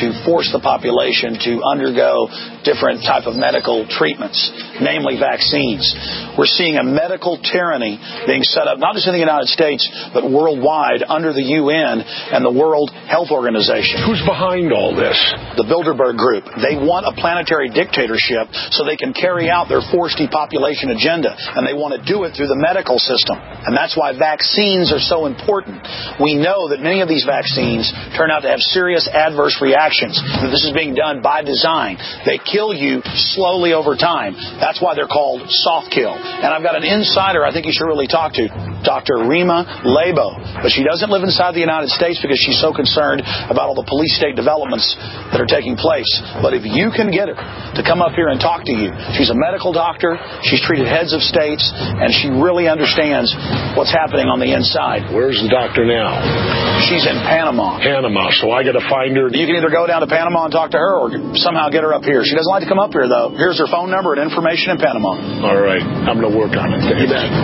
to force the population to undergo different type of medical treatments, namely vaccines. We're seeing a medical tyranny being set up, not just in the United States, but worldwide under the U N and the World Health Organization. Who's behind all this? The Bilderberg Group. They want a planetary dictatorship so they can carry out their forced depopulation agenda, and they want to do it through the medical system. And that's why vaccines are so important. We know that many of these vaccines turn out to have serious adverse reactions. This is being done by design. They kill you slowly over time. That's why they're called soft kill. And I've got an insider I think you should really talk to, Doctor Rima Labo. But she doesn't live inside the United States because she's so concerned about all the police state developments that are taking place. But if you can get her to come up here and talk to you, she's a medical doctor, she's treated heads of states, and she really understands what's happening on the inside. Where's the doctor now? She's in Panama. Panama, so I got to find her. You can either go down to Panama and talk to her or somehow get her up here. She doesn't like to come up here, though. Here's her phone number and information in Panama. All right. I'm going to work on it. You bet.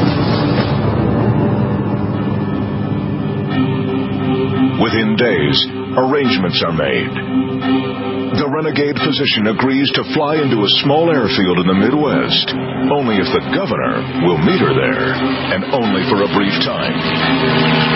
Within days, arrangements are made. The renegade physician agrees to fly into a small airfield in the Midwest, only if the governor will meet her there, and only for a brief time.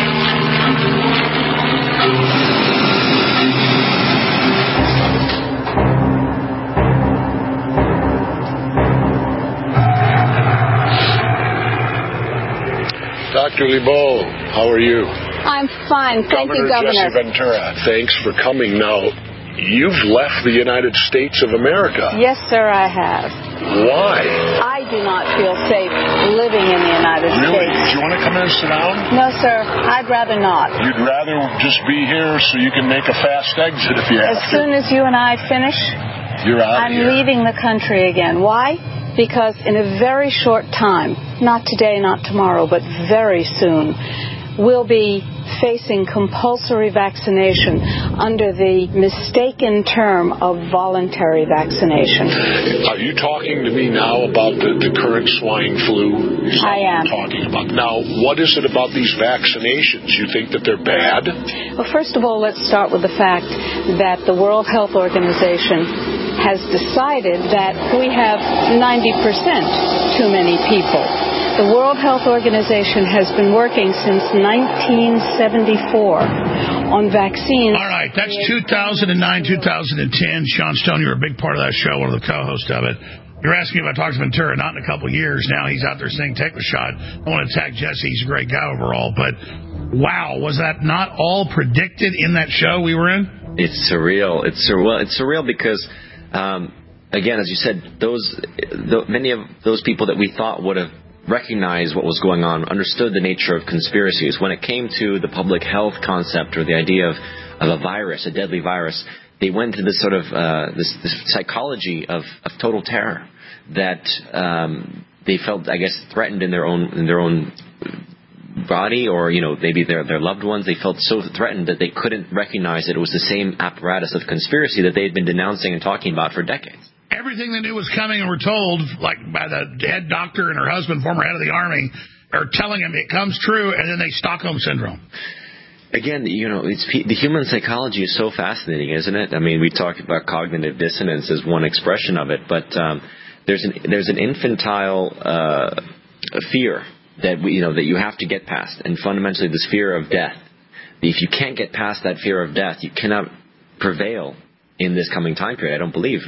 Doctor Lebo, how are you? I'm fine. Thank Governor you, Governor. Jesse Ventura, thanks for coming. Now, you've left the United States of America. Yes, sir, I have. Why? I do not feel safe living in the United Really? States. Do you want to come in and sit down? No, sir. I'd rather not. You'd rather just be here so you can make a fast exit if you have As to. soon as you and I finish, You're out I'm here. leaving the country again. Why? Because in a very short time, not today, not tomorrow, but very soon, we'll be facing compulsory vaccination under the mistaken term of voluntary vaccination. Are you talking to me now about the, the current swine flu? Is that I am. what you're talking about. Now, what is it about these vaccinations? You think that they're bad? Well, first of all, let's start with the fact that the World Health Organization has decided that we have ninety percent too many people. The World Health Organization has been working since nineteen seventy-four on vaccines. All right, that's two thousand nine, two thousand ten. Sean Stone, you were a big part of that show, one of the co-hosts of it. You're asking if I talked to Ventura. Not in a couple of years. Now he's out there saying, take the shot. I want to attack Jesse. He's a great guy overall. But, wow, was that not all predicted in that show we were in? It's surreal. It's sur- well, it's surreal because... Um, again, as you said, those the, many of those people that we thought would have recognized what was going on, understood the nature of conspiracies. When it came to the public health concept or the idea of, of a virus, a deadly virus, they went to this sort of uh, this, this psychology of, of total terror that um, they felt, I guess, threatened in their own in their own body, or you know, maybe their their loved ones. They felt so threatened that they couldn't recognize that it was the same apparatus of conspiracy that they had been denouncing and talking about for decades. Everything they knew was coming and were told, like by the head doctor and her husband, former head of the Army, are telling them it comes true, and then they Stockholm Syndrome. Again, you know, it's, the human psychology is so fascinating, isn't it? I mean, we talk about cognitive dissonance as one expression of it, but um, there's an there's an infantile uh, fear that we, you know, that you have to get past, and fundamentally this fear of death. If you can't get past that fear of death, you cannot prevail in this coming time period. I don't believe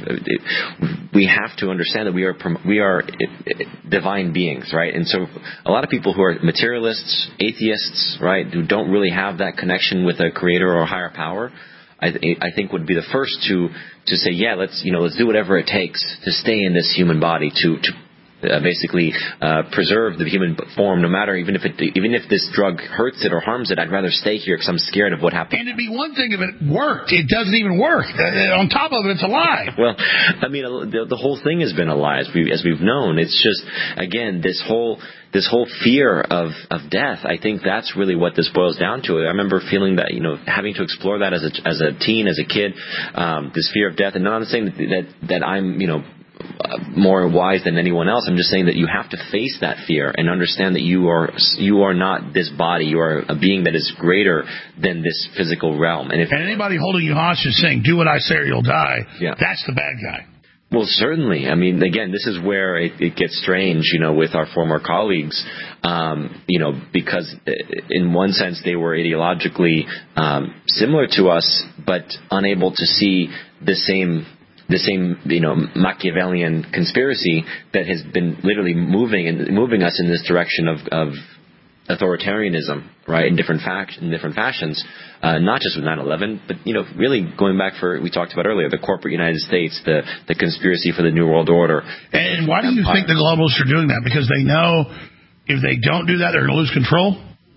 we have to understand that we are we are divine beings, right? And so a lot of people who are materialists, atheists, right, who don't really have that connection with a creator or a higher power, I, I think would be the first to to say, yeah, let's you know let's do whatever it takes to stay in this human body, to to Uh, basically uh, preserve the human form, no matter even if it even if this drug hurts it or harms it. I'd rather stay here because I'm scared of what happens. And it'd be one thing if it worked. It doesn't even work. Uh, on top of it, it's a lie. Well, I mean, the, the whole thing has been a lie, as, we, as we've known. It's just, again, this whole this whole fear of, of death. I think that's really what this boils down to. I remember feeling that, you know, having to explore that as a as a teen, as a kid, um, this fear of death. And not saying that that, that I'm, you know, more wise than anyone else. I'm just saying that you have to face that fear and understand that you are you are not this body. You are a being that is greater than this physical realm. And if and anybody holding you hostage saying, do what I say or you'll die, yeah. that's the bad guy. Well, certainly. I mean, again, this is where it, it gets strange, you know, with our former colleagues, um, you know, because in one sense they were ideologically um, similar to us, but unable to see the same the same, you know, Machiavellian conspiracy that has been literally moving and moving us in this direction of, of authoritarianism, right, in different fact in different fashions, uh, not just with nine eleven, but, you know, really going back for, we talked about earlier, the corporate United States, the, the conspiracy for the New World Order. And why do you think the globalists are doing that? Because they know if they don't do that, they're going to lose control?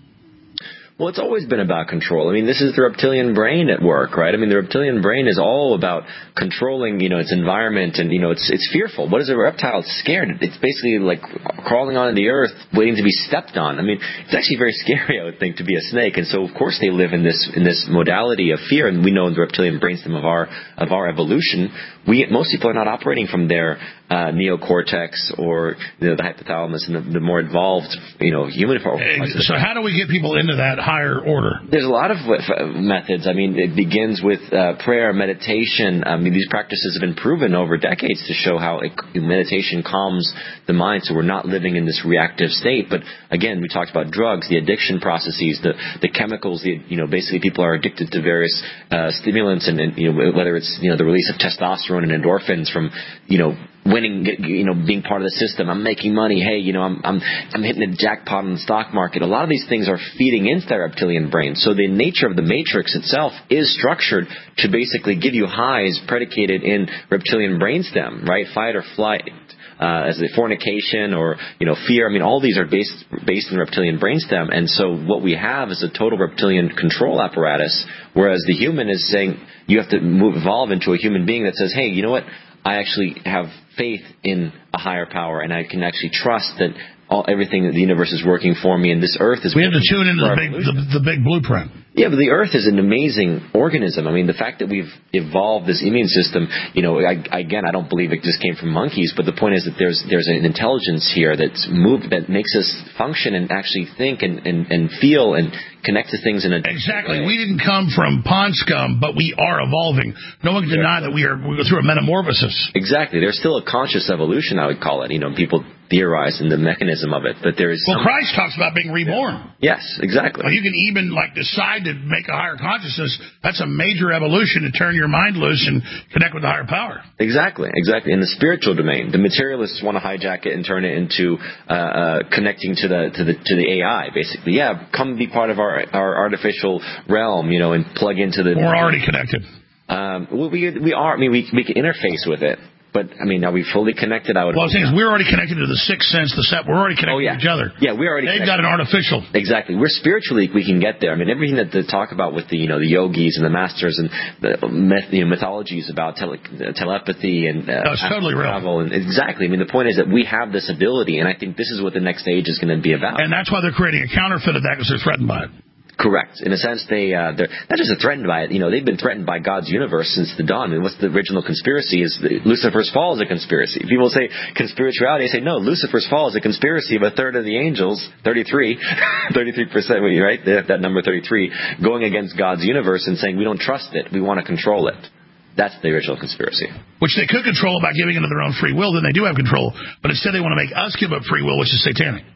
Well, it's always been about control. I mean, this is the reptilian brain at work, right? I mean, the reptilian brain is all about controlling, you know, its environment, and, you know, it's it's fearful. What is a reptile? It's scared. It's basically like crawling onto the earth, waiting to be stepped on. I mean, it's actually very scary, I would think, to be a snake. And so, of course, they live in this in this modality of fear. And we know in the reptilian brainstem of our of our evolution, we most people are not operating from their uh, neocortex or, you know, the hypothalamus and the, the more evolved, you know, human. So, how do we get people into that higher order? There's a lot of methods. I mean, it begins with uh, prayer, meditation. I mean, these practices have been proven over decades to show how it, meditation calms the mind, so we're not living in this reactive state. But again, we talked about drugs, the addiction processes, the the chemicals. The, you know, basically people are addicted to various uh, stimulants, and, and you know, whether it's, you know, the release of testosterone and endorphins from, you know, winning, you know, being part of the system. I'm making money. Hey, you know, I'm I'm I'm hitting a jackpot in the stock market. A lot of these things are feeding into that reptilian brain. So the nature of the matrix itself is structured to basically give you highs predicated in reptilian brainstem, right? Fight or flight. Uh, as the fornication or, you know, fear. I mean, all these are based based in reptilian brainstem. And so what we have is a total reptilian control apparatus, whereas the human is saying you have to move, evolve into a human being that says, hey, you know what? I actually have faith in a higher power, and I can actually trust that all, everything that the universe is working for me, and this earth is. We have to tune into the big, the, the big blueprint. Yeah, but the Earth is an amazing organism. I mean, the fact that we've evolved this immune system, you know, I, again, I don't believe it just came from monkeys, but the point is that there's there's an intelligence here that's moved, that makes us function and actually think and, and, and feel and connect to things in a exactly. way. We didn't come from pond scum, but we are evolving. No one can deny that we are we go through a metamorphosis. Exactly. There's still a conscious evolution, I would call it. You know, people theorize in the mechanism of it, but there is. Well, some... Christ talks about being reborn. Yes, exactly. Well, you can even like decide to make a higher consciousness. That's a major evolution to turn your mind loose and connect with the higher power. Exactly, exactly. In the spiritual domain, the materialists want to hijack it and turn it into uh, uh, connecting to the to the to the A I. Basically, yeah, come be part of our our artificial realm, you know, and plug into the. We're already connected. Um, we we are. I mean, we we can interface with it. But, I mean, are we fully connected? I would. Well, the thing is, we're already connected to the sixth sense, the set. We're already connected oh, yeah. to each other. Yeah, we're already They've connected. got an artificial. Exactly. We're spiritually, we can get there. I mean, everything that they talk about with the, you know, the yogis and the masters and the myth, you know, mythologies about tele, telepathy and uh, no, it's totally travel. real. And exactly. I mean, the point is that we have this ability, and I think this is what the next age is going to be about. And that's why they're creating a counterfeit of that, because they're threatened by it. Correct. In a sense, they, uh, they're not just threatened by it. You know, they've been threatened by God's universe since the dawn. I mean, what's the original conspiracy? Is the, Lucifer's fall is a conspiracy. People say conspirituality. I say, no, Lucifer's fall is a conspiracy of a third of the angels, thirty-three, thirty-three percent, right? They have that number thirty-three, going against God's universe and saying, we don't trust it. We want to control it. That's the original conspiracy. Which they could control by giving into their own free will. Then they do have control. But instead they want to make us give up free will, which is satanic.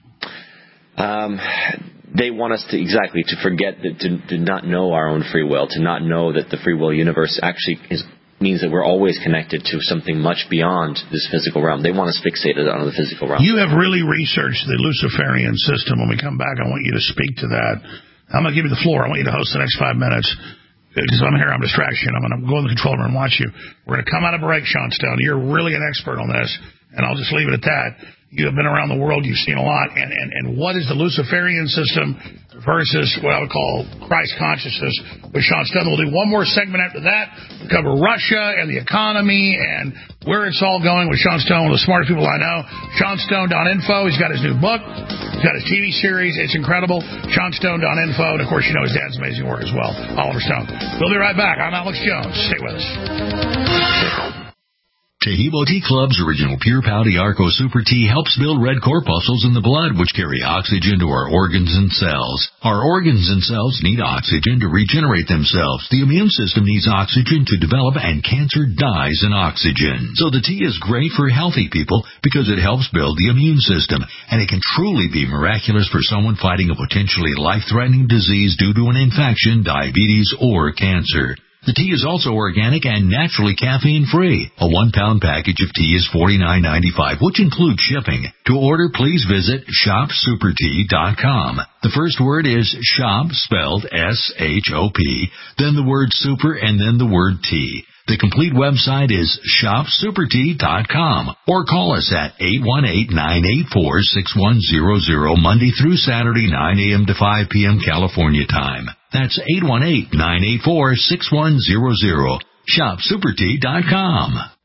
Um... They want us to, exactly, to forget, that, to, to not know our own free will, to not know that the free will universe actually is, means that we're always connected to something much beyond this physical realm. They want us fixated on the physical realm. You have really researched the Luciferian system. When we come back, I want you to speak to that. I'm going to give you the floor. I want you to host the next five minutes. Because I'm here, I'm distraction. I'm going to go in the control room and watch you. We're going to come out of break, Sean Stone. You're really an expert on this, and I'll just leave it at that. You have been around the world. You've seen a lot. And, and, and what is the Luciferian system versus what I would call Christ consciousness with Sean Stone? We'll do one more segment after that. We'll cover Russia and the economy and where it's all going with Sean Stone, one of the smartest people I know. Sean Stone dot info. He's got his new book. He's got his T V series. It's incredible. Sean Stone dot info. And, of course, you know his dad's amazing work as well, Oliver Stone. We'll be right back. I'm Alex Jones. Stay with us. Taheebo Tea Club's original Pure Pau Arco Super Tea helps build red corpuscles in the blood, which carry oxygen to our organs and cells. Our organs and cells need oxygen to regenerate themselves. The immune system needs oxygen to develop, and cancer dies in oxygen. So the tea is great for healthy people because it helps build the immune system, and it can truly be miraculous for someone fighting a potentially life-threatening disease due to an infection, diabetes, or cancer. The tea is also organic and naturally caffeine-free. A one-pound package of tea is forty-nine ninety-five, which includes shipping. To order, please visit shop super tea dot com. The first word is shop, spelled S H O P, then the word super, and then the word tea. The complete website is shop super tea dot com, or call us at eight one eight, nine eight four, six one zero zero Monday through Saturday, nine a.m. to five p.m. California time. That's eight one eight, nine eight four, six one zero zero. shop super tea dot com.